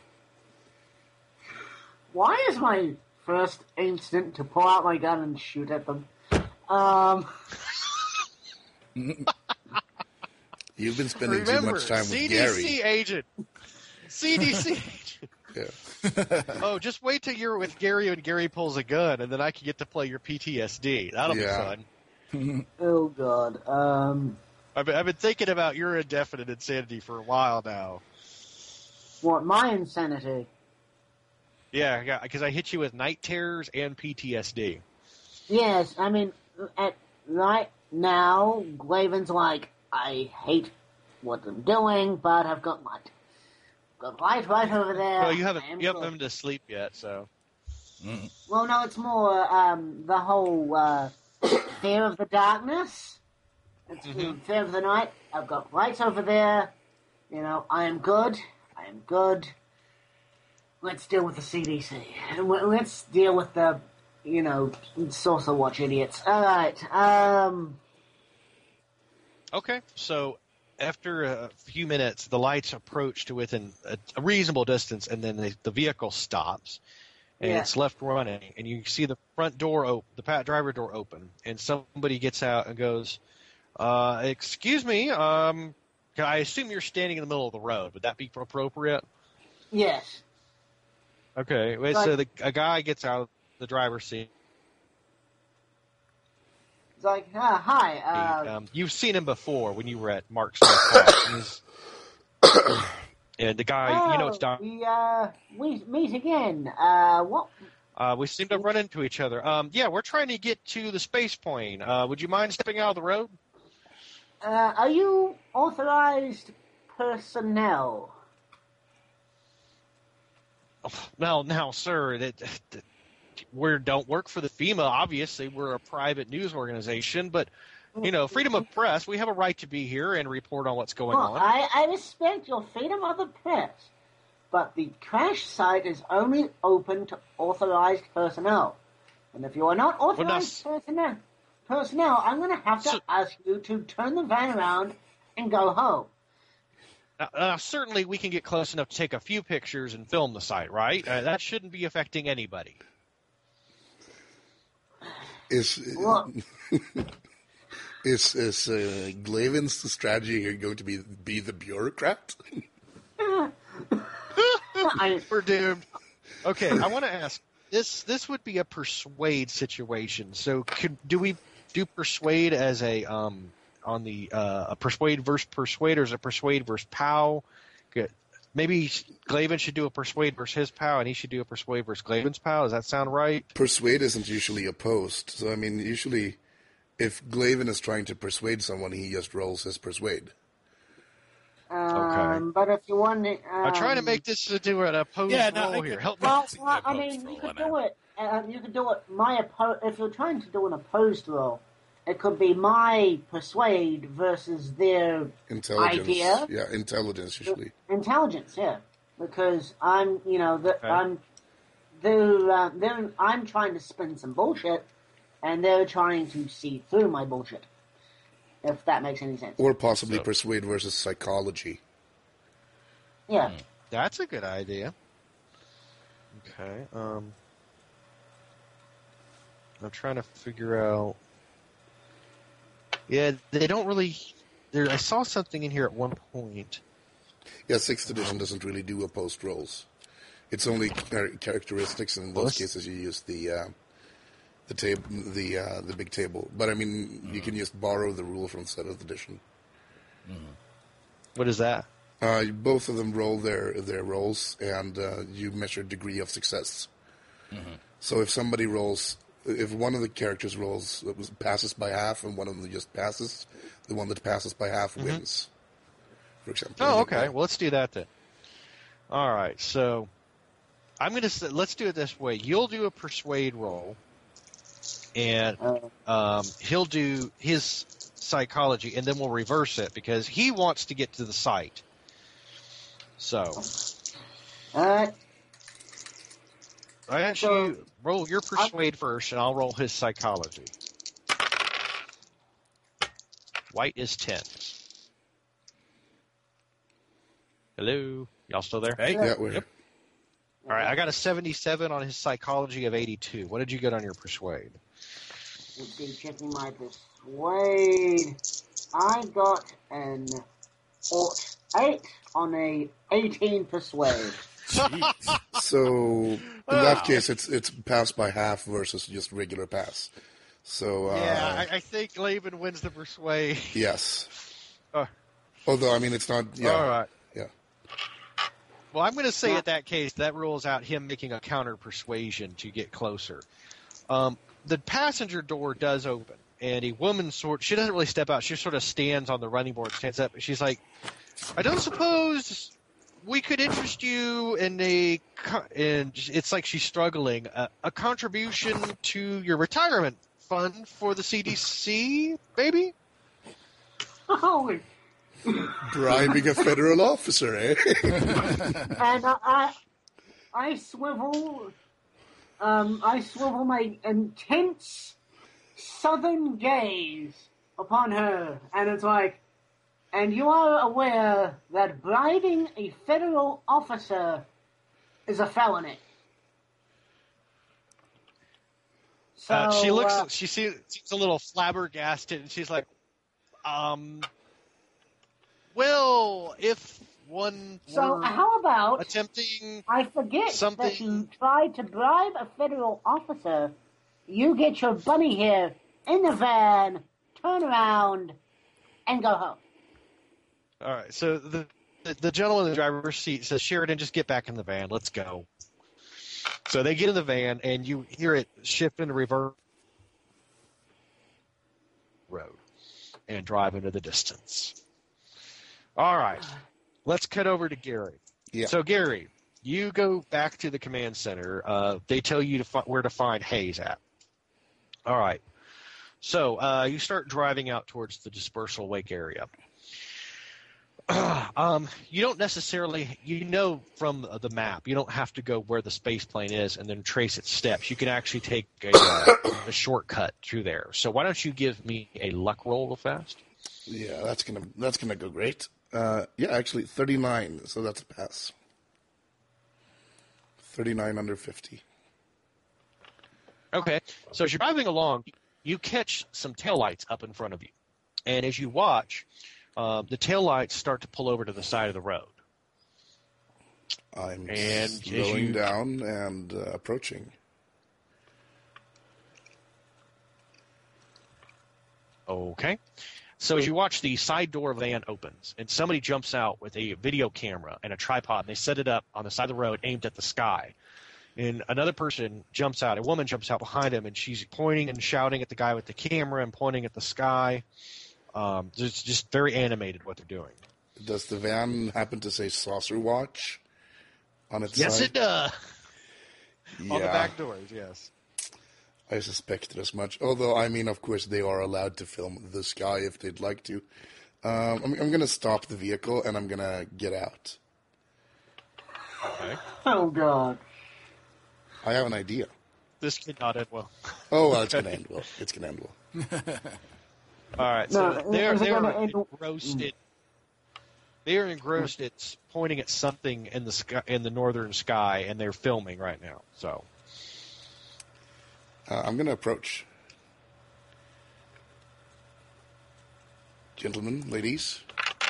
Why is my first instinct to pull out my gun and shoot at them? Um... You've been spending Remember, too much time with C D C Gary. agent. C D C agent. Yeah. Oh, just wait till you're with Gary and Gary pulls a gun, and then I can get to play your P T S D. That'll Yeah. be fun. Oh, God. Um... I've been, I've been thinking about your indefinite insanity for a while now. What, my insanity? Yeah, because I hit you with night terrors and P T S D. Yes, I mean, at right now, Glaven's like, I hate what I'm doing, but I've got my got light right over there. Well, you haven't I am you haven't good. been to sleep yet, so. Well, no, it's more um, the whole uh, fear of the darkness. It's Mhm. fear of the night. I've got lights over there. You know, I am good. I am good. Let's deal with the C D C. And we- let's deal with the, you know, Saucer Watch idiots. All right. Um. Okay, so after a few minutes, the lights approach to within a, a reasonable distance, and then the, the vehicle stops, and Yeah. it's left running, and you see the front door open, the pat driver door open, and somebody gets out and goes, uh, excuse me, um, I assume you're standing in the middle of the road. Would that be appropriate? Yes. Okay, wait, Right. so the, a guy gets out of the driver's seat. It's like, ah, hi. Uh, Um, you've seen him before when you were at Mark Smith Park. And he's- and the guy, you know, it's oh, Doc. we uh, we meet again. Uh, what? Uh, we seem to run into each other. Um, yeah, we're trying to get to the space plane. Uh, would you mind stepping out of the road? Uh, are you authorized personnel? Well, now, sir, that, that we don't work for the FEMA. Obviously, we're a private news organization, but you know, freedom of press. We have a right to be here and report on what's going Well, on. I, I respect your freedom of the press, but the crash site is only open to authorized personnel. And if you are not authorized Well, personnel, personnel, I'm going to have to So- ask you to turn the van around and go home. Now, uh, certainly, we can get close enough to take a few pictures and film the site, right? Uh, that shouldn't be affecting anybody. Is Well, is is uh, Glaven's strategy here going to be be the bureaucrat? I, We're doomed. Okay, I want to ask. This this would be a persuade situation. So, could do we do persuade as a um on the uh, a persuade versus persuade, or is it persuade versus pow? Good. Maybe Glaven should do a persuade versus his pow, and he should do a persuade versus Glaven's pow. Does that sound right? Persuade isn't usually opposed. So I mean, usually, if Glaven is trying to persuade someone, he just rolls his persuade. um, but if you want to... Um, I'm trying to make this to an opposed Yeah, no, I roll can- here. Help me. Well, See well the I opposed mean, you roll could on do that. it. Uh, you could do it. My oppo- If you're trying to do an opposed roll, it could be my persuade versus their Intelligence, idea. yeah, intelligence usually. Intelligence. Yeah, because I'm, you know, the, Okay. I'm, they're, uh, they're, I'm trying to spin some bullshit, and they're trying to see through my bullshit. If that makes any sense. Or possibly So- persuade versus psychology. Yeah. That's a good idea. Okay. Um. I'm trying to figure out. Yeah, they don't really. There, I saw something in here at one point. Yeah, sixth edition doesn't really do opposed rolls. It's only char- characteristics, and in those cases you use the uh, the table, the uh, the big table. But I mean, mm-hmm. you can just borrow the rule from seventh edition. Mm-hmm. What is that? Uh, both of them roll their their rolls, and uh, you measure degree of success. Mm-hmm. So if somebody rolls, if one of the characters rolls passes by half, and one of them just passes, the one that passes by half mm-hmm. wins. For example. Oh, okay. Well, let's do that then. All right. So I'm gonna say, let's do it this way. You'll do a persuade roll, and um, he'll do his psychology, and then we'll reverse it because he wants to get to the site. So, all right. I ask So, you roll your persuade I, first, and I'll roll his psychology. White is ten. Hello, y'all still there? Hey, yeah, we're yep. All right, I got a seventy-seven on his psychology of eighty-two. What did you get on your persuade? Let's see, checking my persuade. I got an ought eight on a eighteen persuade. So in wow. that case, it's it's pass by half versus just regular pass. So uh, yeah, I, I think Laban wins the persuade. Yes. Uh, Although I mean, it's not. Yeah. All right. Yeah. Well, I'm going to say in that case that rules out him making a counter persuasion to get closer. Um, the passenger door does open, and a woman sort she doesn't really step out. She sort of stands on the running board, stands up. She's like, "I don't suppose we could interest you in a," and it's like she's struggling, a, a contribution to your retirement fund for the C D C, maybe? Oh. Bribing a federal officer, eh? And uh, I, I swivel, um, I swivel my intense southern gaze upon her, and it's like, and you are aware that bribing a federal officer is a felony. So uh, she looks, uh, she seems, seems a little flabbergasted, and she's like, um... Well, if one so were how about attempting I forget something... that you tried to bribe a federal officer, you get your bunny here in the van, turn around, and go home. All right, so the, the, the gentleman in the driver's seat says, Sheridan, just get back in the van, let's go. So they get in the van, and you hear it shift into reverse road and drive into the distance. All right, let's cut over to Gary. Yeah. So, Gary, you go back to the command center. Uh, they tell you to fi- where to find Hayes at. All right. So, uh, you start driving out towards the dispersal wake area. um, you don't necessarily, you know from the map, you don't have to go where the space plane is and then trace its steps. You can actually take a, uh, a shortcut through there. So, why don't you give me a luck roll real fast? Yeah, that's gonna that's gonna go great. Uh, yeah, actually, thirty-nine, so that's a pass. thirty-nine under fifty. Okay, so as you're driving along, you catch some taillights up in front of you. And as you watch, uh, the taillights start to pull over to the side of the road. I'm and slowing you... down and uh, approaching. Okay. So as you watch, the side door of the van opens, and somebody jumps out with a video camera and a tripod, and they set it up on the side of the road aimed at the sky. And another person jumps out, a woman jumps out behind him, and she's pointing and shouting at the guy with the camera and pointing at the sky. Um, it's just very animated what they're doing. Does the van happen to say saucer watch on its yes, side? Yes, it does. Yeah. On the back doors, yes. I suspected as much. Although, I mean, of course, they are allowed to film the sky if they'd like to. Um, I'm, I'm going to stop the vehicle, and I'm going to get out. Okay. Oh, God. I have an idea. This could not end well. Oh, well, it's going to end well. It's going to end well. All right, so No, they're, is it they're gonna end- engrossed in, they're engrossed at pointing at something in the sky, in the northern sky, and they're filming right now, so... Uh, I'm going to approach. Gentlemen, ladies.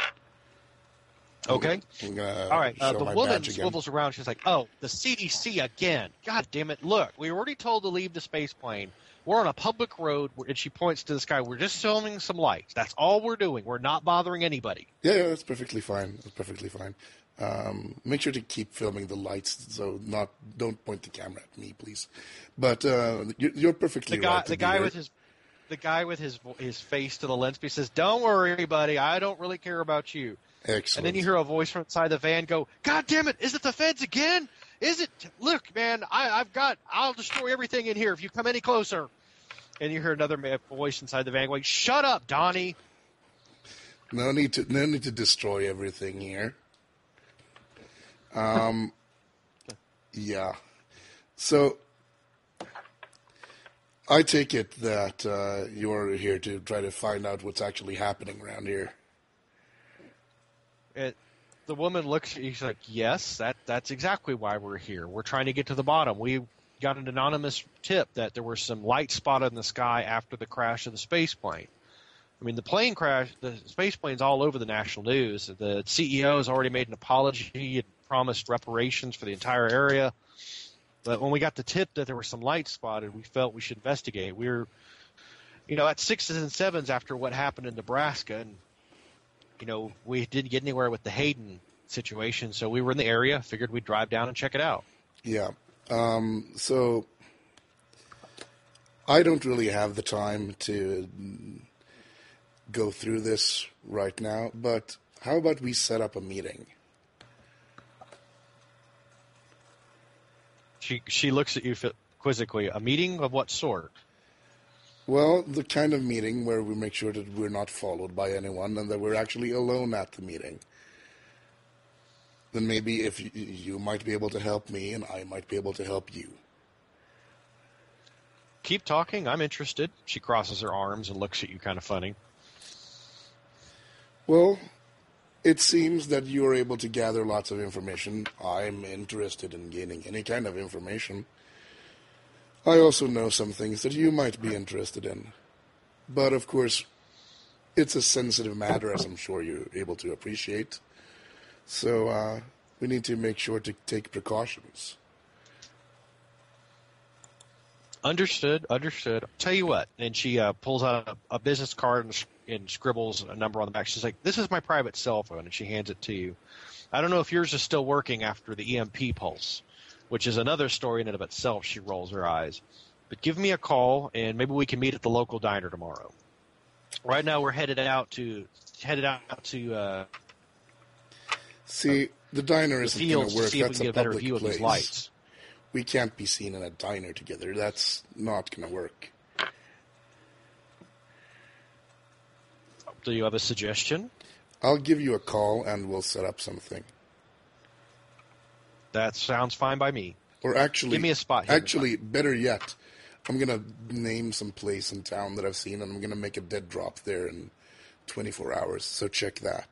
Okay. I'm gonna All right. Uh, show the my woman badge again. swivels around. She's like, "Oh, the C D C again! God damn it! Look, we were already told to leave the space plane. We're on a public road." And she points to the sky. We're just filming some lights. That's all we're doing. We're not bothering anybody. Yeah, yeah, that's perfectly fine. That's perfectly fine. Um, make sure to keep filming the lights, so not don't point the camera at me, please. But uh, you're, you're perfectly The guy, right. to the be guy there. with his, the guy with his his face to the lens piece says, "Don't worry, buddy. I don't really care about you." Excellent. And then you hear a voice from inside the van go, "God damn it! Is it the feds again? Is it? Look, man, I, I've got. I'll destroy everything in here if you come any closer." And you hear another ma- voice inside the van going, "Shut up, Donnie." No need to no need to destroy everything here. Um, yeah. So I take it that uh, you're here to try to find out what's actually happening around here. It, the woman looks at you. She's like, "Yes, that that's exactly why we're here. We're trying to get to the bottom. We got an anonymous tip that there were some lights spotted in the sky after the crash of the space plane. I mean, the plane crash, the space plane's all over the national news. The C E O has already made an apology and promised reparations for the entire area. But when we got the tip that there were some lights spotted, we felt we should investigate. We were, you know, at sixes and sevens after what happened in Nebraska, and you know, we didn't get anywhere with the Hayden situation, so we were in the area, figured we'd drive down and check it out." Yeah. Um, so I don't really have the time to go through this right now, but how about we set up a meeting? She she looks at you quizzically. "A meeting of what sort?" Well, the kind of meeting where we make sure that we're not followed by anyone and that we're actually alone at the meeting. Then maybe if you, you might be able to help me and I might be able to help you. "Keep talking. I'm interested." She crosses her arms and looks at you kind of funny. Well, it seems that you are able to gather lots of information. I'm interested in gaining any kind of information. I also know some things that you might be interested in. But, of course, it's a sensitive matter, as I'm sure you're able to appreciate. So uh, we need to make sure to take precautions. Understood, understood. Tell you what, and she uh, pulls out a, a business card and, and scribbles a number on the back. She's like, "This is my private cell phone," and she hands it to you. "I don't know if yours is still working after the E M P pulse, which is another story in and of itself." She rolls her eyes. "But give me a call, and maybe we can meet at the local diner tomorrow. Right now, we're headed out to headed out to uh, See, the diner the isn't going fields to to work. see if we That's can a get a better public view of place. these lights." We can't be seen in a diner together. That's not going to work. Do you have a suggestion? I'll give you a call and we'll set up something. That sounds fine by me. Or actually, Give me a spot here. Actually, better yet, I'm going to name some place in town that I've seen, and I'm going to make a dead drop there in twenty-four hours. So check that.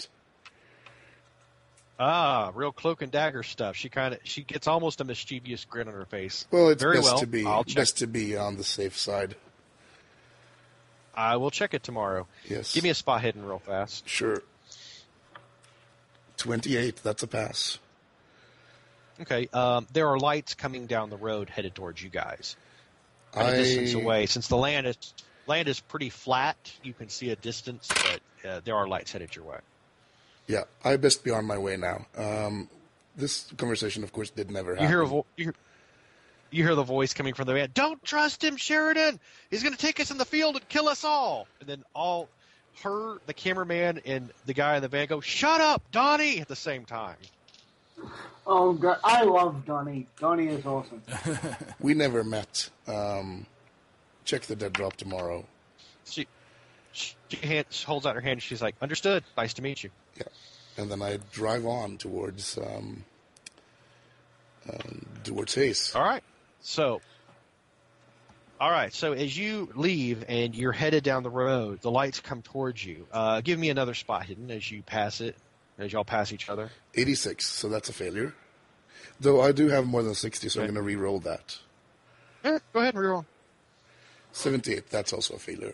Ah, real cloak and dagger stuff. She kind of she gets almost a mischievous grin on her face. Well, it's Very best well. to be I'll check. best to be on the safe side. I will check it tomorrow. Yes. Give me a spot hidden real fast. Sure. twenty-eight. That's a pass. Okay. Um, there are lights coming down the road headed towards you guys. At a I distance away. Since the land is land is pretty flat, you can see a distance, but uh, there are lights headed your way. Yeah, I best be on my way now. Um, this conversation, of course, did never happen. You hear a vo- you, hear, you hear the voice coming from the van. "Don't trust him, Sheridan. He's going to take us in the field and kill us all." And then all her, the cameraman, and the guy in the van go, "Shut up, Donnie!" at the same time. Oh, God, I love Donnie. Donnie is awesome. We never met. Um, check the dead drop tomorrow. She she, hand, she holds out her hand. And she's like, "Understood. Nice to meet you." Yeah, and then I drive on towards um, um, towards Hayes. All right. So, all right. So as you leave and you're headed down the road, the lights come towards you. Uh, give me another spot hidden as you pass it, as y'all pass each other. eighty-six, so that's a failure. Though I do have more than sixty, so Okay. I'm going to re-roll that. Eh, go ahead and reroll. seventy-eight, that's also a failure.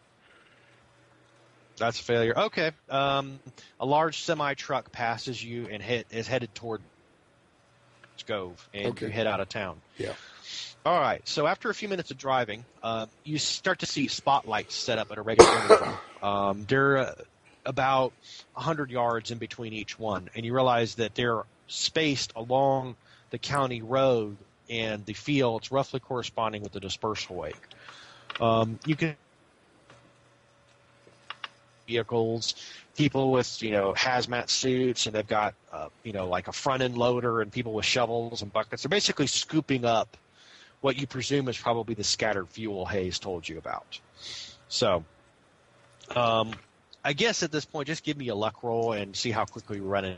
That's a failure. Okay. Um, a large semi-truck passes you and hit, is headed toward Scove, and Okay. you head out of town. Yeah. All right. So after a few minutes of driving, uh, you start to see spotlights set up at a regular interval. Um, they're uh, about one hundred yards in between each one, and you realize that they're spaced along the county road and the fields, roughly corresponding with the dispersal wake. Um, you can vehicles, people with, you know, hazmat suits, and they've got, uh, you know, like a front-end loader and people with shovels and buckets. They're basically scooping up what you presume is probably the scattered fuel Hayes told you about. So, um, I guess at this point, just give me a luck roll and see how quickly we run it.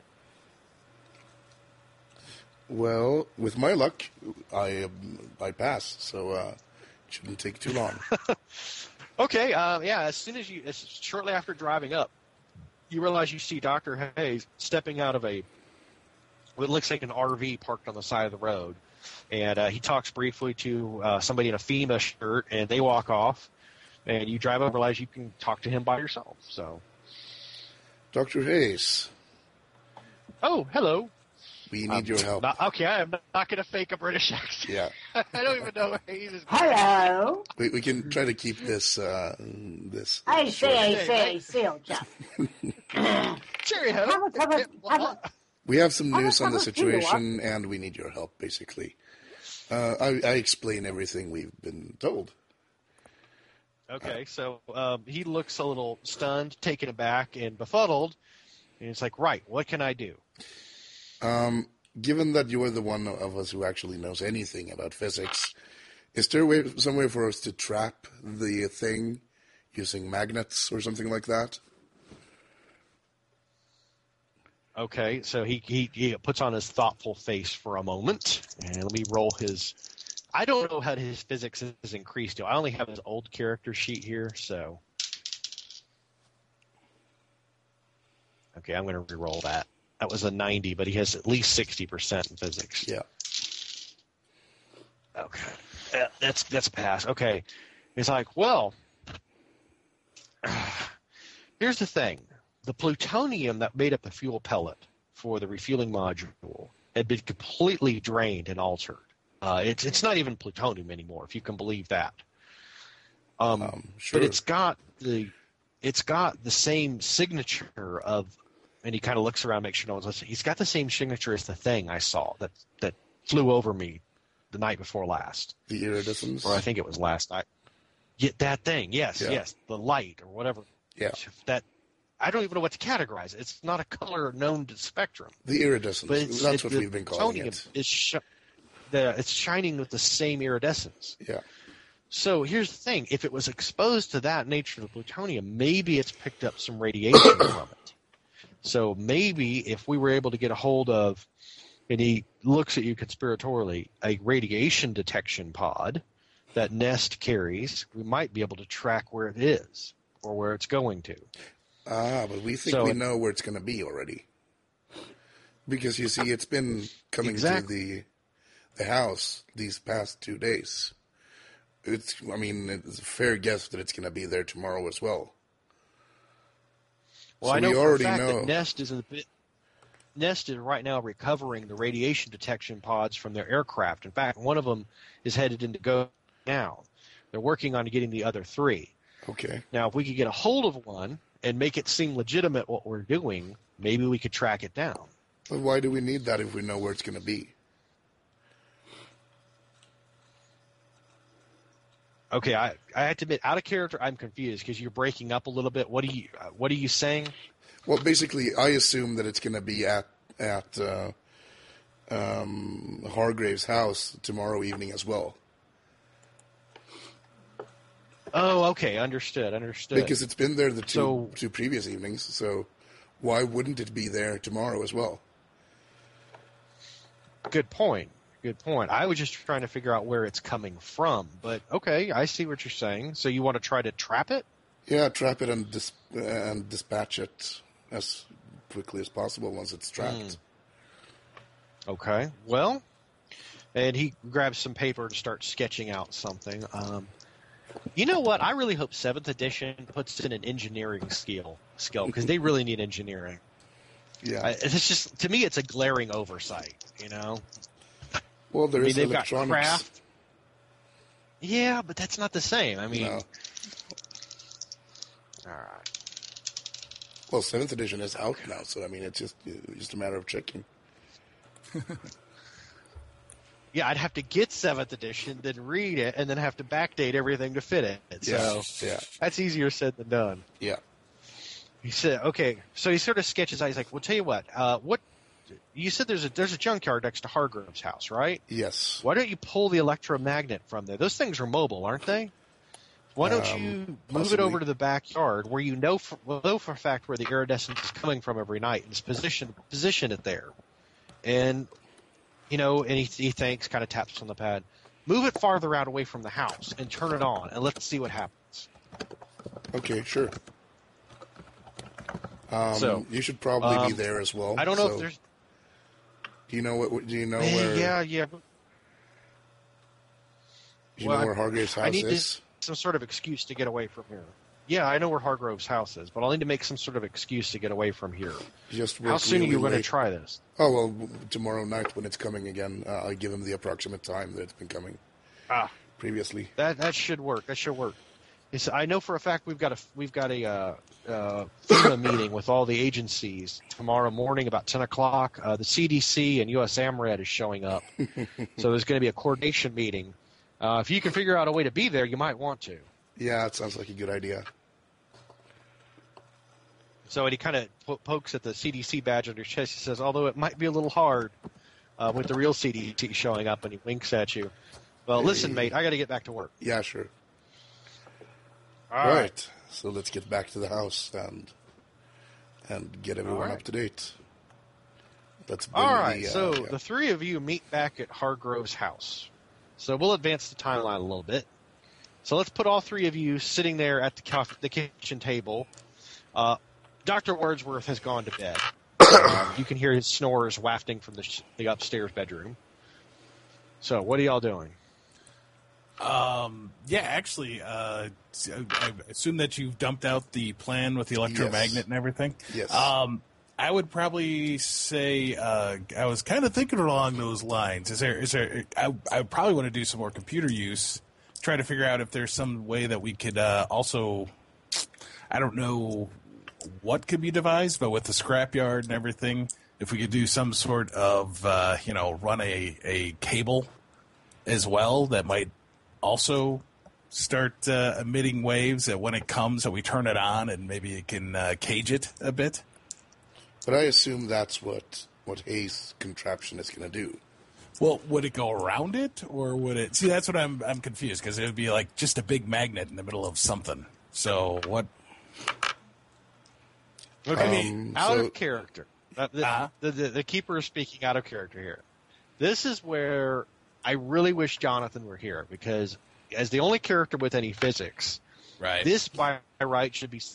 Well, with my luck, I um, I pass, so uh, it shouldn't take too long. Okay, uh, yeah, as soon as you, as shortly after driving up, you realize you see Doctor Hayes stepping out of a, what looks like an R V parked on the side of the road. And uh, he talks briefly to uh, somebody in a FEMA shirt, and they walk off. And you drive over, realize you can talk to him by yourself. So, Doctor Hayes, oh, hello. we need Um, your help. Not, okay, I'm not going to fake a British accent. Yeah. I don't even know Hayes is. Hello. We, we can try to keep this uh, this. I short. say, I Hey, say, I mate. say, old chap. Cherry Have ho. a- have a- have a- We have some How news much- on the how much do you situation, and we need your help, basically. Uh, I, I explain everything we've been told. Okay, so um, he looks a little stunned, taken aback, and befuddled. And it's like, right, what can I do? Um, given that you are the one of us who actually knows anything about physics, is there a way, some way for us to trap the thing using magnets or something like that? Okay, so he, he he puts on his thoughtful face for a moment, and let me roll his. I don't know how his physics is increased to. I only have his old character sheet here, so. Okay, I'm going to re-roll that. That was a ninety, but he has at least sixty percent in physics. Yeah. Okay, yeah, that's that's a pass. Okay, he's like, well, here's the thing: the plutonium that made up the fuel pellet for the refueling module had been completely drained and altered. Uh, it's it's not even plutonium anymore, if you can believe that. Um, Um, sure. But it's got the it's got the same signature of, and he kind of looks around, makes sure no one's listening. He's got the same signature as the thing I saw that that flew over me the night before last, The iridescence? or I think it was last night. Get that thing? Yes, Yeah. yes, the light or whatever. Yeah. That I don't even know what to categorize it. It's not a color known to spectrum, The iridescence. but it's, That's it- what the we've been calling plutonium it. is sh- the it's shining with the same iridescence. Yeah. So here's the thing: if it was exposed to that nature of plutonium, maybe it's picked up some radiation from it. So maybe if we were able to get a hold of, and he looks at you conspiratorially, a radiation detection pod that Nest carries, we might be able to track where it is or where it's going to. Ah, but we think So we it- know where it's going to be already. Because you see, it's been coming Exactly. to the the house these past two days. It's, I mean, it's a fair guess that it's going to be there tomorrow as well. Well, So I know we for already a fact know. that Nest is a bit. Nest is right now recovering the radiation detection pods from their aircraft. In fact, one of them is headed into go now. They're working on getting the other three. Okay. Now, if we could get a hold of one and make it seem legitimate what we're doing, maybe we could track it down. But why do we need that if we know where it's going to be? Okay, I, I have to admit, out of character, I'm confused because you're breaking up a little bit. What are you uh, What are you saying? Well, basically, I assume that it's going to be at at uh, um, Hargrave's house tomorrow evening as well, Oh, okay, understood, understood. because it's been there the two So- two previous evenings. So why wouldn't it be there tomorrow as well? Good point. Good point. I was just trying to figure out where it's coming from, but okay, I see what you're saying. So you want to try to trap it? Yeah, trap it and dis- and dispatch it as quickly as possible once it's trapped. Okay. Well, and he grabs some paper to start sketching out something. Um, You know what? I really hope seventh edition puts in an engineering skill skill because they really need engineering. Yeah. I, it's just to me, it's a glaring oversight. You know. Well, there I mean, is they've got electronics. craft. Yeah, but that's not the same. I mean. No. All right. Well, seventh edition is out now, so I mean, it's just just a matter of checking. Yeah, I'd have to get seventh edition, then read it, and then have to backdate everything to fit it. So Yeah, yeah, that's easier said than done. yeah. He said, "Okay." So he sort of sketches out. He's like, "Well, tell you what. Uh, what you said there's a there's a junkyard next to Hargrove's house, right? Yes. Why don't you pull the electromagnet from there? Those things are mobile, aren't they? Why don't Um, you move possibly. it over to the backyard where you know for, well, know for a fact where the iridescence is coming from every night and just position position it there, and." You know, and he, he thinks, kind of taps on the pad. Move it farther out away from the house and turn it on, and let's see what happens. Okay, sure. Um, So, you should probably um, be there as well. I don't know so if there's. Do you know what? Do you know Eh, where? yeah, yeah. Do you well, know I- where Hargrave's I house need is? some sort of excuse to get away from here. Yeah, I know where Hargrove's house is, but I'll need to make some sort of excuse to get away from here. Just How work soon are really you going to late. try this? Oh well, w- tomorrow night when it's coming again, uh, I'll give him the approximate time that it's been coming Ah, previously. that that should work. That should work. It's, I know for a fact we've got a we've got a uh, uh, FEMA meeting with all the agencies tomorrow morning about ten o'clock. Uh, the C D C and U S AMRAD is showing up, so there's going to be a coordination meeting. Uh, if you can figure out a way to be there, you might want to. Yeah, it sounds like a good idea. So and he kind of po- pokes at the C D C badge on your chest. He says, although it might be a little hard uh, with the real C D C showing up, and he winks at you. Well, listen, Hey. mate, I got to get back to work. Yeah, sure. All right. So let's get back to the house and and get everyone All right. up to date. Let's bring All right, the, uh, so yeah. the three of you meet back at Hargrove's house. So we'll advance the timeline a little bit. So let's put all three of you sitting there at the, cof- the kitchen table. Uh, Doctor Wordsworth has gone to bed. Um, you can hear his snores wafting from the, sh- the upstairs bedroom. So what are y'all doing? Um, yeah, actually, uh, I assume that you've dumped out the plan with the electromagnet Yes. and everything. Yes. Um, I would probably say uh, I was kind of thinking along those lines. Is there? Is there? I, I would probably want to do some more computer use. Try to figure out if there's some way that we could uh, also. I don't know what could be devised, but with the scrapyard and everything, if we could do some sort of uh, you know run a a cable as well that might also start uh, emitting waves that when it comes that we turn it on and maybe it can uh, cage it a bit. But I assume that's what what Hayes' contraption is going to do. Well, would it go around it or would it? See, that's what I'm I'm confused because it would be like just a big magnet in the middle of something. So what? Okay, Um, out so- of character. Uh, the, Uh-huh. the, the, the keeper is speaking out of character here. This is where I really wish Jonathan were here because, as the only character with any physics, Right. this by right should be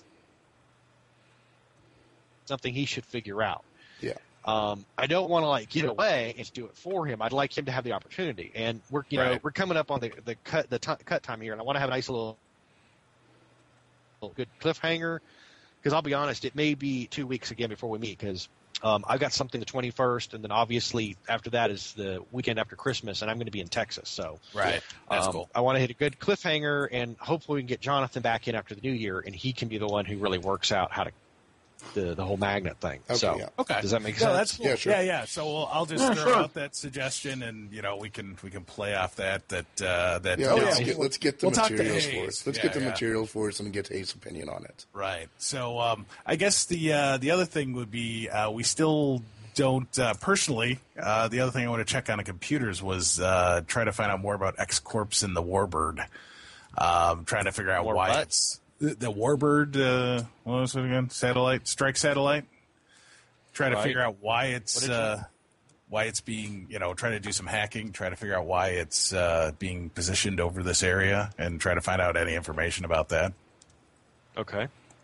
something he should figure out. Yeah. Um, I don't want to like get away and do it for him. I'd like him to have the opportunity. And we're you know Right. we're coming up on the the cut the t- cut time here, and I want to have a nice little, little good cliffhanger. Because I'll be honest, it may be two weeks again before we meet. Because um, I've got something the twenty-first, and then obviously after that is the weekend after Christmas, and I'm going to be in Texas. So Right. That's um, cool. I want to hit a good cliffhanger, and hopefully we can get Jonathan back in after the new year, and he can be the one who really works out how to the the whole magnet thing. Okay, so yeah. Okay. does that make No, sense? that's cool. Yeah, sure. Yeah, yeah. So we'll, I'll just Yeah, throw sure. out that suggestion, and you know we can we can play off that that uh, that. Yeah, you let's, know, get, we'll- let's get the we'll talk to materials for Hayes. us. Let's Yeah, get the yeah. materials for us and get Hayes' opinion on it. Right. So um, I guess the uh, the other thing would be uh, we still don't uh, personally. Uh, the other thing I want to check on the computers was uh, try to find out more about X Corps and the Warbird. Um, trying to figure out War why what? it's the, the Warbird. Uh, what was it again? Satellite strike satellite. Try to Right. figure out why What it's did you- uh, why it's being you know try to do some hacking. Try to figure out why it's uh, being positioned over this area, and try to find out any information about that. Okay.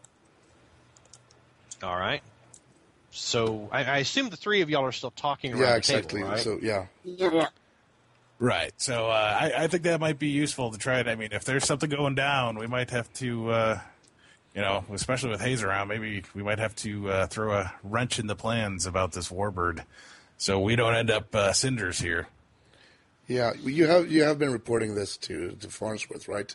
All right. So I, I assume the three of y'all are still talking around Yeah, the exactly. table, right? So yeah, Yeah, yeah. Right. So uh, I, I think that might be useful to try it. I mean, if there's something going down, we might have to, uh, you know, especially with Hayes around, maybe we might have to uh, throw a wrench in the plans about this warbird, so we don't end up uh, cinders here. Yeah, you have you have been reporting this to to Farnsworth, right?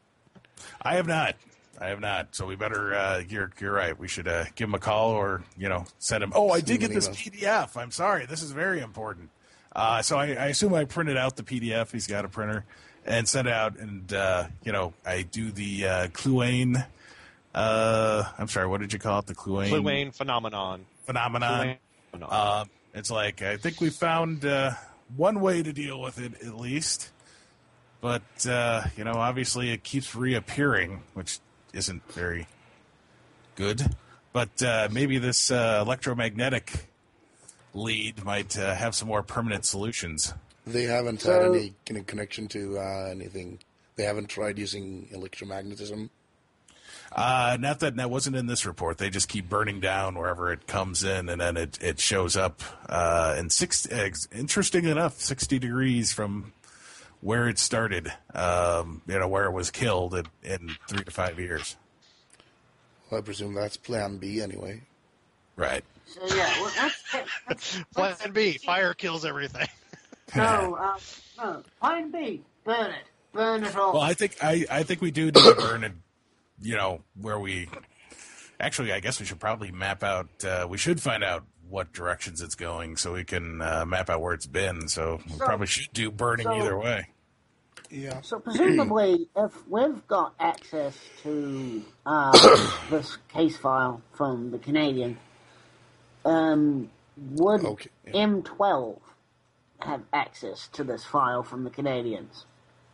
I have not. I have not. So we better. Uh, you're you're right. We should uh, give him a call or you know send him. Oh, I did get this P D F. I'm sorry. This is very important. Uh, so I, I assume I printed out the P D F. He's got a printer and sent it out, and uh, you know I do the uh, Cluane. Uh, I'm sorry. What did you call it? The Cluane. Cluane phenomenon. Phenomenon. Cluane phenomenon. Uh, it's like I think we found uh, one way to deal with it at least, but uh, you know obviously it keeps reappearing, which isn't very good. But uh, maybe this uh, electromagnetic lead might uh, have some more permanent solutions. They haven't So- had any kind of connection to uh, anything. They haven't tried using electromagnetism. Uh, not that that wasn't in this report. They just keep burning down wherever it comes in, and then it, it shows up. Uh, and six, uh, interesting enough, sixty degrees from where it started. Um, you know where it was killed in, in three to five years. Well, I presume that's Plan B anyway. Right. So yeah, well, that's, that's, that's Plan B, fire kills everything. no, uh, no. Plan B, burn it, burn it all. Well, I think I, I think we do need to burn it. You know where we. Actually, I guess we should probably map out. Uh, we should find out what directions it's going, so we can uh, map out where it's been. So we So- probably should do burning so- either way. Yeah. So presumably, if we've got access to uh, this case file from the Canadian, um, would Okay, yeah. M twelve have access to this file from the Canadians?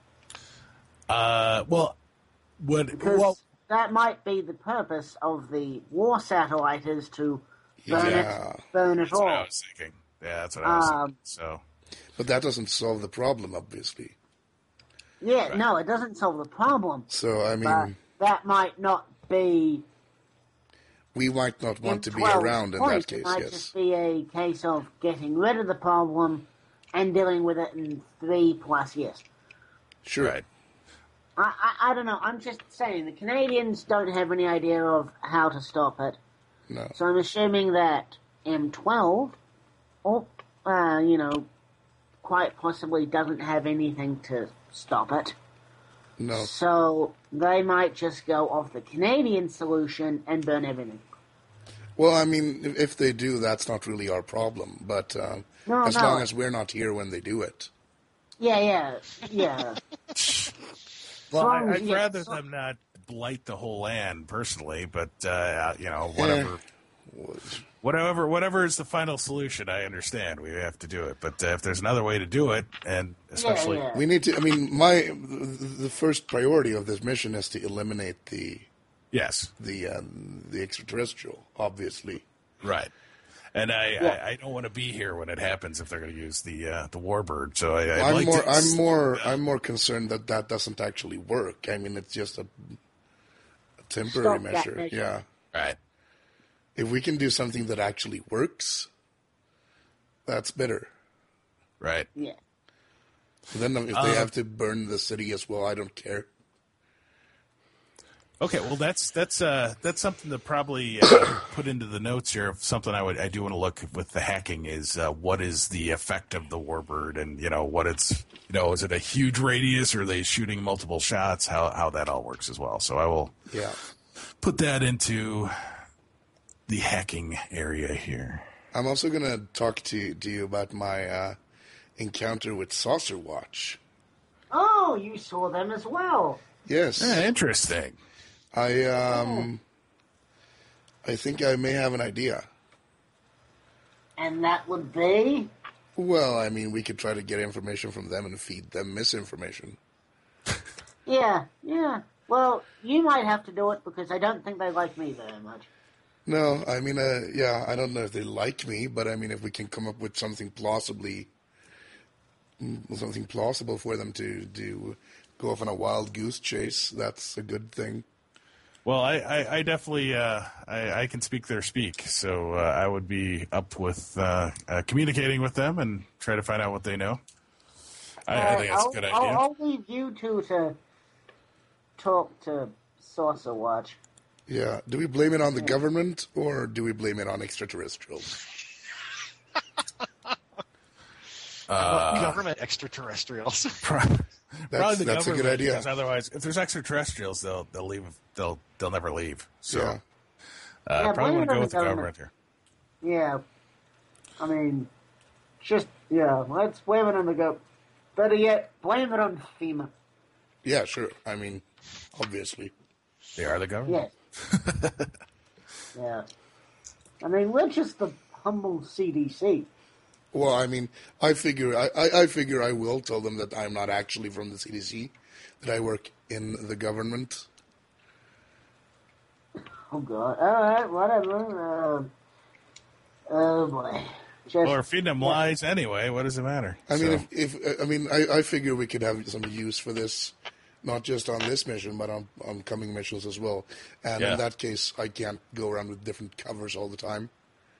Uh, well, what? Because Well, that might be the purpose of the war satellite is to burn Yeah. it, burn it that's what I all. was thinking. Yeah, that's what I was Um, thinking. So, But that doesn't solve the problem, obviously. Yeah, no, it doesn't solve the problem, So, I mean, but that might not be we might not want to be M twelve's around in point. that case, It might yes. just be a case of getting rid of the problem and dealing with it in three plus years. Sure. right. I, I, I don't know. I'm just saying the Canadians don't have any idea of how to stop it. No. So I'm assuming that M twelve, or uh, you know, quite possibly doesn't have anything to stop it. No. So they might just go off the Canadian solution and burn everything. Well, I mean, if- if they do, that's not really our problem. But um, No, as no. long as we're not here when they do it. Yeah, yeah, yeah. Well, long I, as- I'd yeah, rather so- them not blight the whole land personally, but uh, you know, whatever, whatever, whatever is the final solution. I understand we have to do it, but uh, if there's another way to do it, and especially, yeah. We need to, I mean, my the first priority of this mission is to eliminate the yes, the um, the extraterrestrial, obviously. right. And I, Yeah. I, I don't want to be here when it happens if they're going to use the uh, the warbird. So I, I'd I'm like more to, I'm more I'm more concerned that that doesn't actually work. I mean, it's just a, a temporary Stop that measure. measure. Yeah. right. If we can do something that actually works, that's better. Right. Yeah. Then if Uh, they have to burn the city as well, I don't care. Okay, well that's that's uh that's something to probably uh, put into the notes here. Something I would I do want to look with the hacking is uh, what is the effect of the warbird, and you know what it's you know is it a huge radius or are they shooting multiple shots? How how that all works as well. So I will Yeah. put that into the hacking area here. I'm also going to talk to, to you about my uh, encounter with Saucer Watch. Oh, you saw them as well. Yes. Yeah, interesting. I um I think I may have an idea. And that would be? Well, I mean, we could try to get information from them and feed them misinformation. Yeah, yeah. Well, you might have to do it because I don't think they like me very much. No, I mean, uh, yeah, I don't know if they like me, but I mean, if we can come up with something plausibly, mm, something plausible for them to do, go off on a wild goose chase, that's a good thing. Well, I, I, I definitely uh, I, I can speak their speak, so uh, I would be up with uh, uh, communicating with them and try to find out what they know. I, I think that's a good I'll, idea. I'll, I'll leave you two to talk to Saucer Watch. Yeah. Do we blame it on the government or do we blame it on extraterrestrials? Uh, government extraterrestrials. Probably That's, the that's a government, good idea. because otherwise, if there's extraterrestrials, they'll they'll leave. They'll they'll never leave. So, Yeah. uh, Yeah, probably blame want it to on go the with the government government. here. Yeah. I mean, just, yeah, let's blame it on the go. Better yet, blame it on FEMA. Yeah, sure. I mean, obviously. They are the government. Yes. Yeah. I mean, we're just the humble C D C. Well, I mean, I figure I, I, I figure I will tell them that I'm not actually from the C D C, that I work in the government. Oh, God. All right, whatever. Uh, oh, boy. Just, Well, we're feeding them yeah. lies anyway. What does it matter? I mean, So, if, if I mean, I, I figure we could have some use for this, not just on this mission, but on, on coming missions as well. And Yeah. in that case, I can't go around with different covers all the time.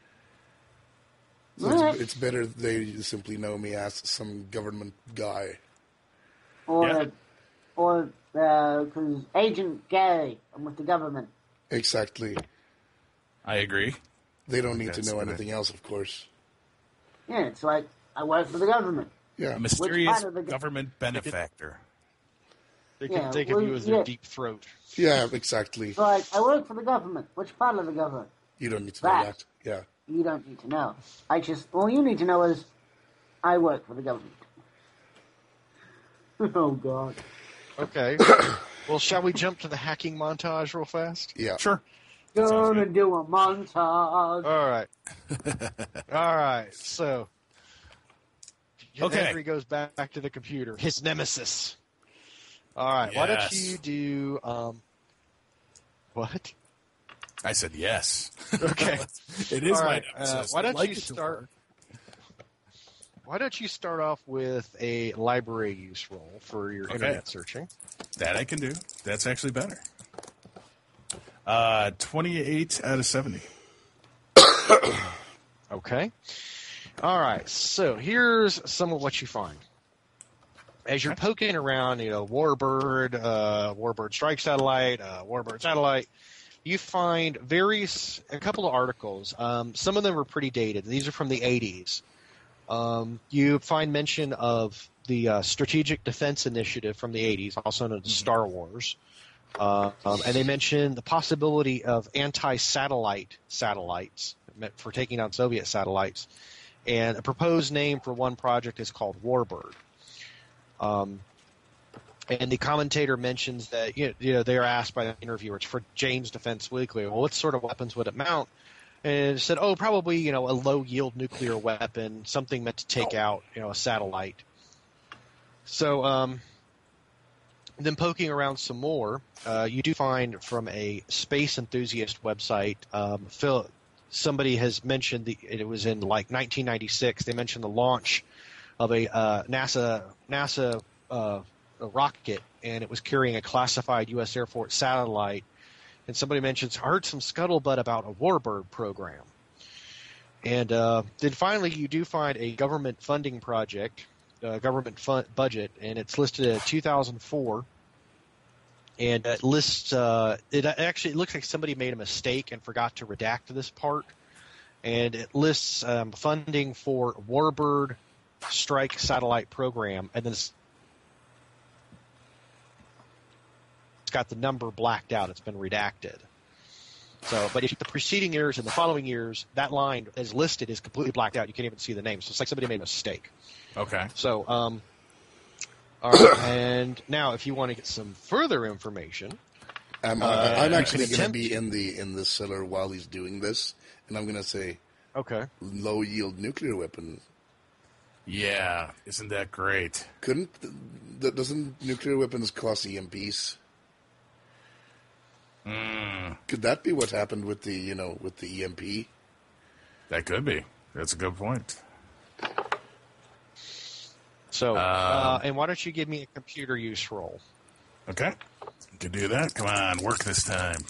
So Right. it's, it's better they simply know me as some government guy. Or, Yeah. or, because Agent Gary, I'm with the government. Exactly. I agree. They don't need to That's know good. anything else, of course. Yeah, it's like, I work for the government. Yeah. A mysterious part of the- government benefactor. They Yeah, can think of well, you as yeah. their deep throat. Yeah, exactly. It's like, I work for the government. Which part of the government? You don't need to know That. that. Yeah. You don't need to know. I just, all you need to know is, I work for the government. Oh, God. Okay. Well, shall we jump to the hacking montage real fast? Yeah. Sure. Sounds Gonna good. do a montage. All right. All right. So, Okay. Henry goes back, back to the computer. His nemesis. All right. Why don't Yes. you do um, what? I said yes. Okay. It is All my right, uh, nemesis. why I don't like you it so start- far. Why don't you start off with a library use roll for your Okay. internet searching? That I can do. That's actually better. Uh, twenty-eight out of seventy. Okay. All right. So here's some of what you find. As you're poking around, you know, Warbird, uh, Warbird Strike Satellite, uh, Warbird Satellite, you find various, a couple of articles. Um, some of them are pretty dated. These are from the eighties. Um, you find mention of the uh, Strategic Defense Initiative from the eighties, also known as Star Wars. Uh, um, and they mention the possibility of anti-satellite satellites meant for taking down Soviet satellites. And a proposed name for one project is called Warbird. Um, and the commentator mentions that, you know, you know, they are asked by the interviewer, it's for Jane's Defense Weekly, well, what sort of weapons would it mount? And it said, oh, probably, you know, a low-yield nuclear weapon, something meant to take out, you know, a satellite. So, um, then poking around some more, uh, you do find from a space enthusiast website, um, Phil, somebody has mentioned the, it was in like nineteen ninety-six. They mentioned the launch of a uh, NASA NASA uh, a rocket, and it was carrying a classified U S Air Force satellite. And somebody mentions, I heard some scuttlebutt about a Warbird program. And uh, then finally, you do find a government funding project, uh, government fund budget, and it's listed at two thousand four. And it lists, uh, it actually it looks like somebody made a mistake and forgot to redact this part. And it lists um, funding for Warbird Strike Satellite Program, and then it's it's got the number blacked out. It's been redacted. So, but if the preceding years and the following years, that line is listed is completely blacked out. You can't even see the name. So it's like somebody made a mistake. Okay. So, um, all right. And now, if you want to get some further information, I'm, Uh, I'm you actually can going to attempt- be in the in the cellar while he's doing this, and I'm going to say okay. low yield nuclear weapon. Yeah. Isn't that great? Couldn't th- doesn't nuclear weapons cause E M Ps? Mm, Could that be what happened with the you know with the E M P? that could be. That's a good point. So, Um, uh, and why don't you give me a computer use roll? Okay. Can do that. Come on, work this time.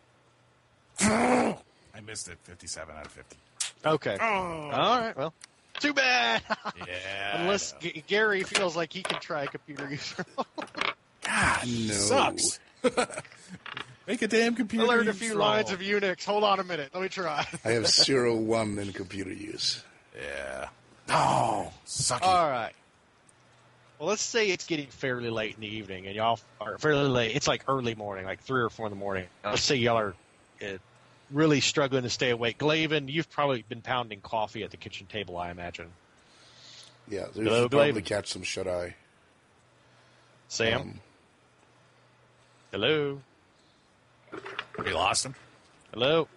I missed it. fifty-seven out of fifty. Okay. Oh. All right. Well, Too bad. Yeah. Unless G- Gary feels like he can try a computer user. God, No. sucks. Make a damn computer. I learned a use few roll. lines of Unix. Hold on a minute. Let me try. I have zero one in computer use. Yeah. No. Sucky. All right. Well, let's say it's getting fairly late in the evening, and y'all are fairly late. It's like early morning, like three or four in the morning. Let's say y'all are uh, really struggling to stay awake. Glavin, you've probably been pounding coffee at the kitchen table, I imagine. Yeah, there's Hello, probably Glaive. catch some shut eye. Sam? Um, Hello? We lost him. Hello?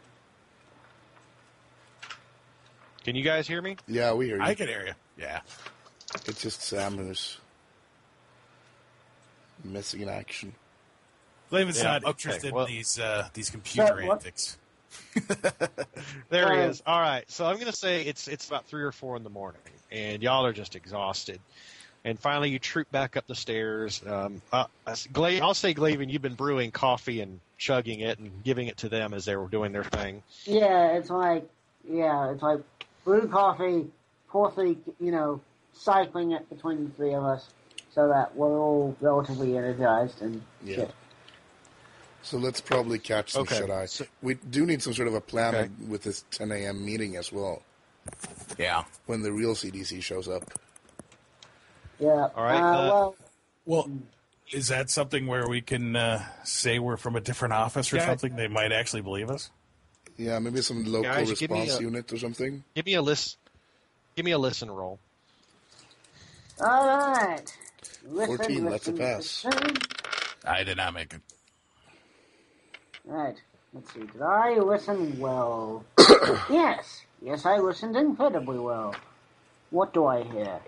Can you guys hear me? yeah, we hear you. I can hear you. Yeah. It's just Sam who's missing in action. Glaven's Yeah, not okay, interested well- in these uh, these computer What- what? antics. There he Uh, is. All right. So I'm going to say it's it's about three or four in the morning, and y'all are just exhausted. And finally, you troop back up the stairs. Um, uh, Gla- I'll say, Glavin, you've been brewing coffee and chugging it and giving it to them as they were doing their thing. Yeah, it's like, yeah, it's like brew coffee, pour three, you know, cycling it between the three of us so that we're all relatively energized and Yeah. shit. So let's probably catch some Okay, shut eye. so- we do need some sort of a plan Okay. with this ten a.m. meeting as well, Yeah. when the real C D C shows up. Yeah. All right, Uh, uh, well, Well, is that something where we can uh, say we're from a different office or Yeah. something? They might actually believe us. Yeah, maybe some local Guys, give me response a- unit or something. Give me a list. Give me a listen roll. all right. Listen, fourteen, that's a listen, pass. listen. I did not make it. Right. Let's see. Did I listen well? Yes. Yes, I listened incredibly well. What do I hear?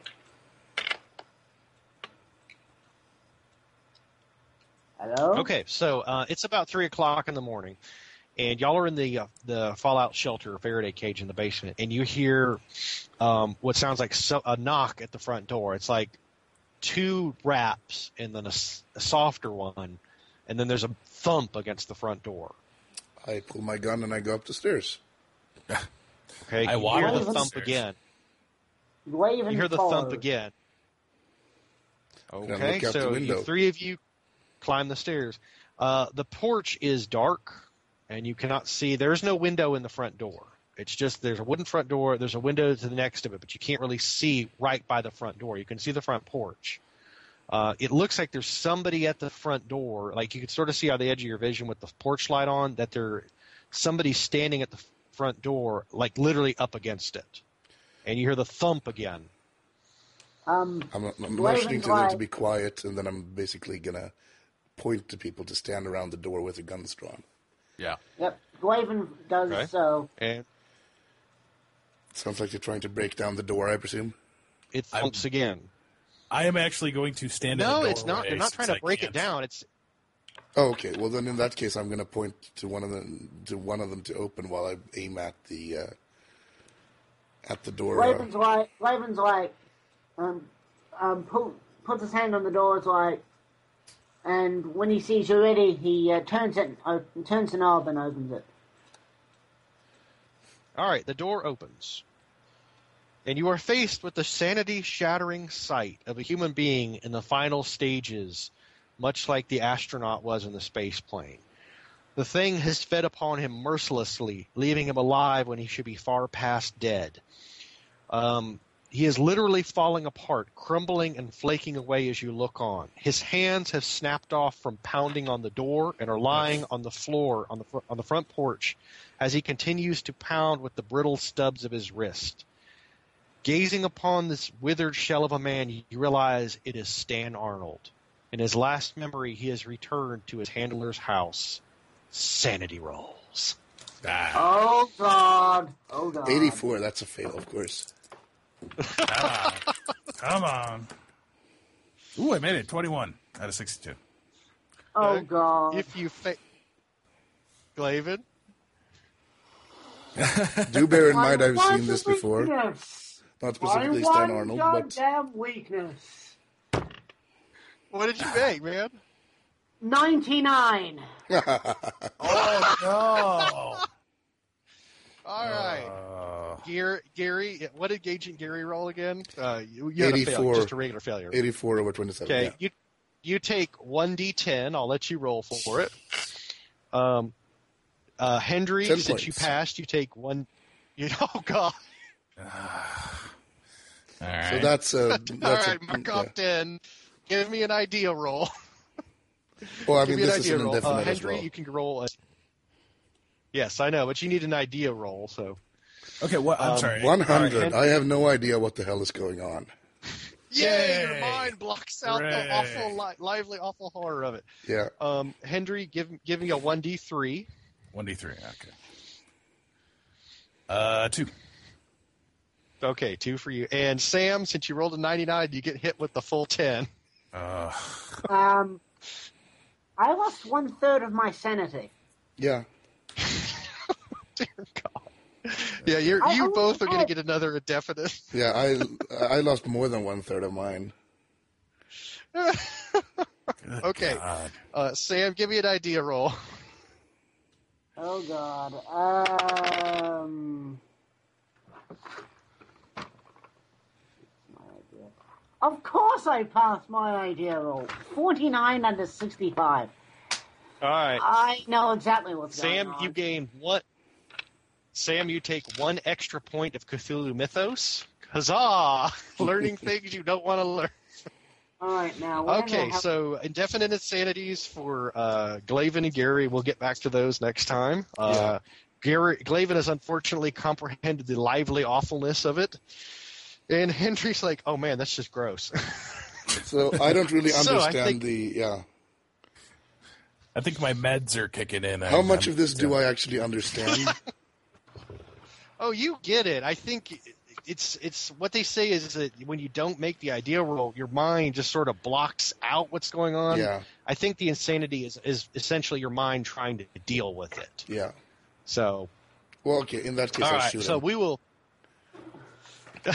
Hello? Okay, so uh, it's about three o'clock in the morning, and y'all are in the uh, the Fallout shelter Faraday cage in the basement, and you hear um, what sounds like so- a knock at the front door. It's like two raps and then a, s- a softer one, and then there's a thump against the front door. I pull my gun and I go up the stairs. Okay, I you water hear the the thump stairs. again. Wave and You hear the follow. thump again. I Okay, look out the so window. you, three of you climb the stairs. Uh, the porch is dark, and you cannot see. There's no window in the front door. It's just there's a wooden front door. There's a window to the next of it, but you can't really see right by the front door. You can see the front porch. Uh, it looks like there's somebody at the front door. Like you can sort of see on the edge of your vision with the porch light on that there somebody's standing at the front door, like literally up against it. And you hear the thump again. Um, I'm, I'm Glaven's motioning to them to like- be quiet, and then I'm basically gonna point to people to stand around the door with their guns drawn. Yeah. Yep. Glaven does Okay. so. And Sounds like they're trying to break down the door, I presume. it thumps again. I am actually going to stand in No, the it's not. doorway They're not since trying to I break it can't. down. It's Oh, okay. Well, then in that case, I'm gonna point to one of them to one of them to open while I aim at the uh, at the door. Uh, Glaven's like, Glaven's like, um, um, put, puts his hand on the door, it's like, and when he sees you ready, he uh, turns it, uh, turns the knob and opens it. all right. The door opens, and you are faced with the sanity-shattering sight of a human being in the final stages, much like the astronaut was in the space plane. The thing has fed upon him mercilessly, leaving him alive when he should be far past dead. Um, he is literally falling apart, crumbling and flaking away as you look on. His hands have snapped off from pounding on the door and are lying on the floor on the fr- on the front porch as he continues to pound with the brittle stubs of his wrist. Gazing upon this withered shell of a man, you realize it is Stan Arnold. In his last memory, he has returned to his handler's house. Sanity rolls. Ah, Oh God! Oh God! eighty-four. That's a fail, of course. ah, come on. Ooh, I made it. twenty-one out of sixty-two. Oh Okay. God! If you fa- Glavin? Do bear in My mind, I've one seen this before. weakness. Not My specifically one Stan Arnold, but goddamn weakness. What did you make, man? Ninety-nine. Oh, no. All right. Uh, Gary, Gary, what did Agent Gary roll again? Uh, you, you had a fail, eighty-four. just a regular failure. eighty-four over twenty-seven. Okay, Yeah. you you take one d ten. I'll let you roll for it. Um, uh, Hendry, Ten since you points. passed, you take one. You oh god. all right. So that's uh, All that's right, a, mark yeah. off ten. Give me an idea roll. Well, I Give mean, me an this is idea an roll. indefinite Uh, as Hendry, well. you can roll. A... Yes, I know, but you need an idea roll. So okay, what? I'm um, sorry. One hundred. All right, I have no idea what the hell is going on. yay! Your Yay. mind blocks out Hooray. the awful, li- lively, awful horror of it. Yeah. Um, Hendry, give give me a one d three. one d three. Okay. Uh, two. Okay, two for you. And Sam, since you rolled a ninety-nine, you get hit with the full ten. Uh, Um, I lost one third of my sanity. Yeah. Dear God. Yeah, you're, I you only both are going to had- get another indefinite. Yeah. I I lost more than one third of mine. Okay. God. Uh, Sam, give me an idea roll. Oh God. Um. My idea. Of course, I passed my idea roll. Forty-nine under sixty-five. All right. I know exactly what's Sam, going on. you gain what? Sam, you take one extra point of Cthulhu Mythos. Huzzah! Learning things you don't want to learn. All right, now. we're Okay, gonna have- so indefinite insanities for uh, Glavin and Gary. We'll get back to those next time. Uh, Gary, Glavin has unfortunately comprehended the lively awfulness of it. And Hendry's like, oh man, that's just gross. So I don't really So I understand think- the yeah. I think my meds are kicking in. How I'm- much I'm- of this do I actually understand? Oh, you get it. I think it's it's what they say is that when you don't make the idea roll, your mind just sort of blocks out what's going on. Yeah. I think the insanity is, is essentially your mind trying to deal with it. Yeah. So, Well, okay. In that case, all I'll right. shoot So him we will. to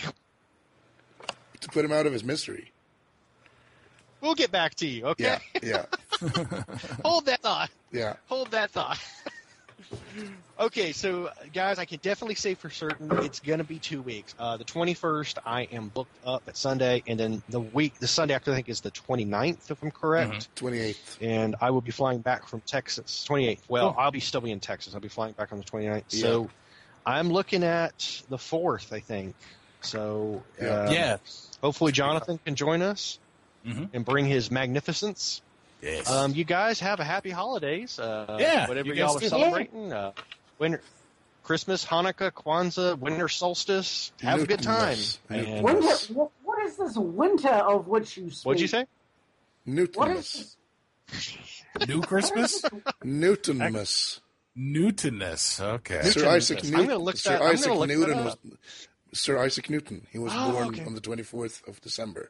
put him out of his misery. We'll get back to you. Okay. Yeah. Yeah. Hold that thought. Yeah. Hold that thought. Okay, so guys, I can definitely say for certain it's going to be two weeks. Uh, the twenty-first, I am booked up at Sunday, and then the week, the Sunday after, I think, is the twenty-ninth, if I'm correct. Twenty-eighth. And I will be flying back from Texas. twenty-eighth. Well, I'll be still be in Texas. I'll be flying back on the twenty-ninth. Yeah. So I'm looking at the fourth, I think. So Yeah. uh, Yeah. hopefully Jonathan can join us Mhm. and bring his magnificence. Yes. Um, you guys have a happy holidays. Uh, Yeah, whatever you y'all guys are do. celebrating. Uh, winter, Christmas, Hanukkah, Kwanzaa, winter solstice. Have a good time. Newtonless. And, Winter, what, what is this winter of which you speak? what'd you say? What Newtonless. is New Christmas? Newtonless. Newtonness. Okay. Sir Isaac I'm Newton. gonna look Sir that- I'm Isaac gonna look that Newton up. was Sir Isaac Newton. He was Oh, born okay. on the twenty-fourth of December.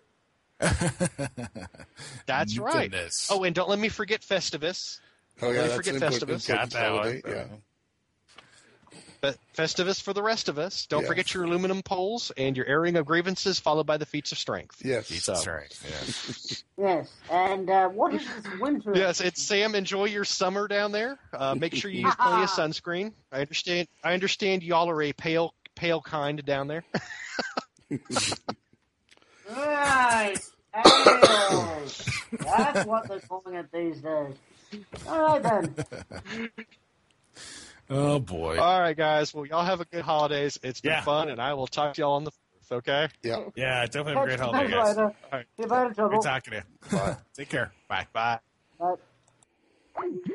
That's right. Newtonness. Oh, and don't let me forget Festivus. Oh yeah, me that's forget an important, Festivus. important Got that one. holiday. Yeah. Fe- Festivus for the rest of us. Don't Yeah. forget your aluminum poles and your airing of grievances, followed by the feats of strength. Yes. That's So- right. Yeah. Yes, and uh, what is this winter? Yes, it's Sam. Enjoy your summer down there. Uh, make sure you use plenty of sunscreen. I understand. I understand y'all are a pale, pale kind down there. Right. Ales. That's what they're calling it these days. All right then. Oh boy. All right, guys. Well, y'all have a good holidays. It's been Yeah. fun, and I will talk to y'all on the fourth. Okay. Yeah. Yeah. Definitely have a great Catch you holiday, guys. later. All right. See you later, trouble. Good talking to you. Bye. Take care. Bye. Bye. Bye.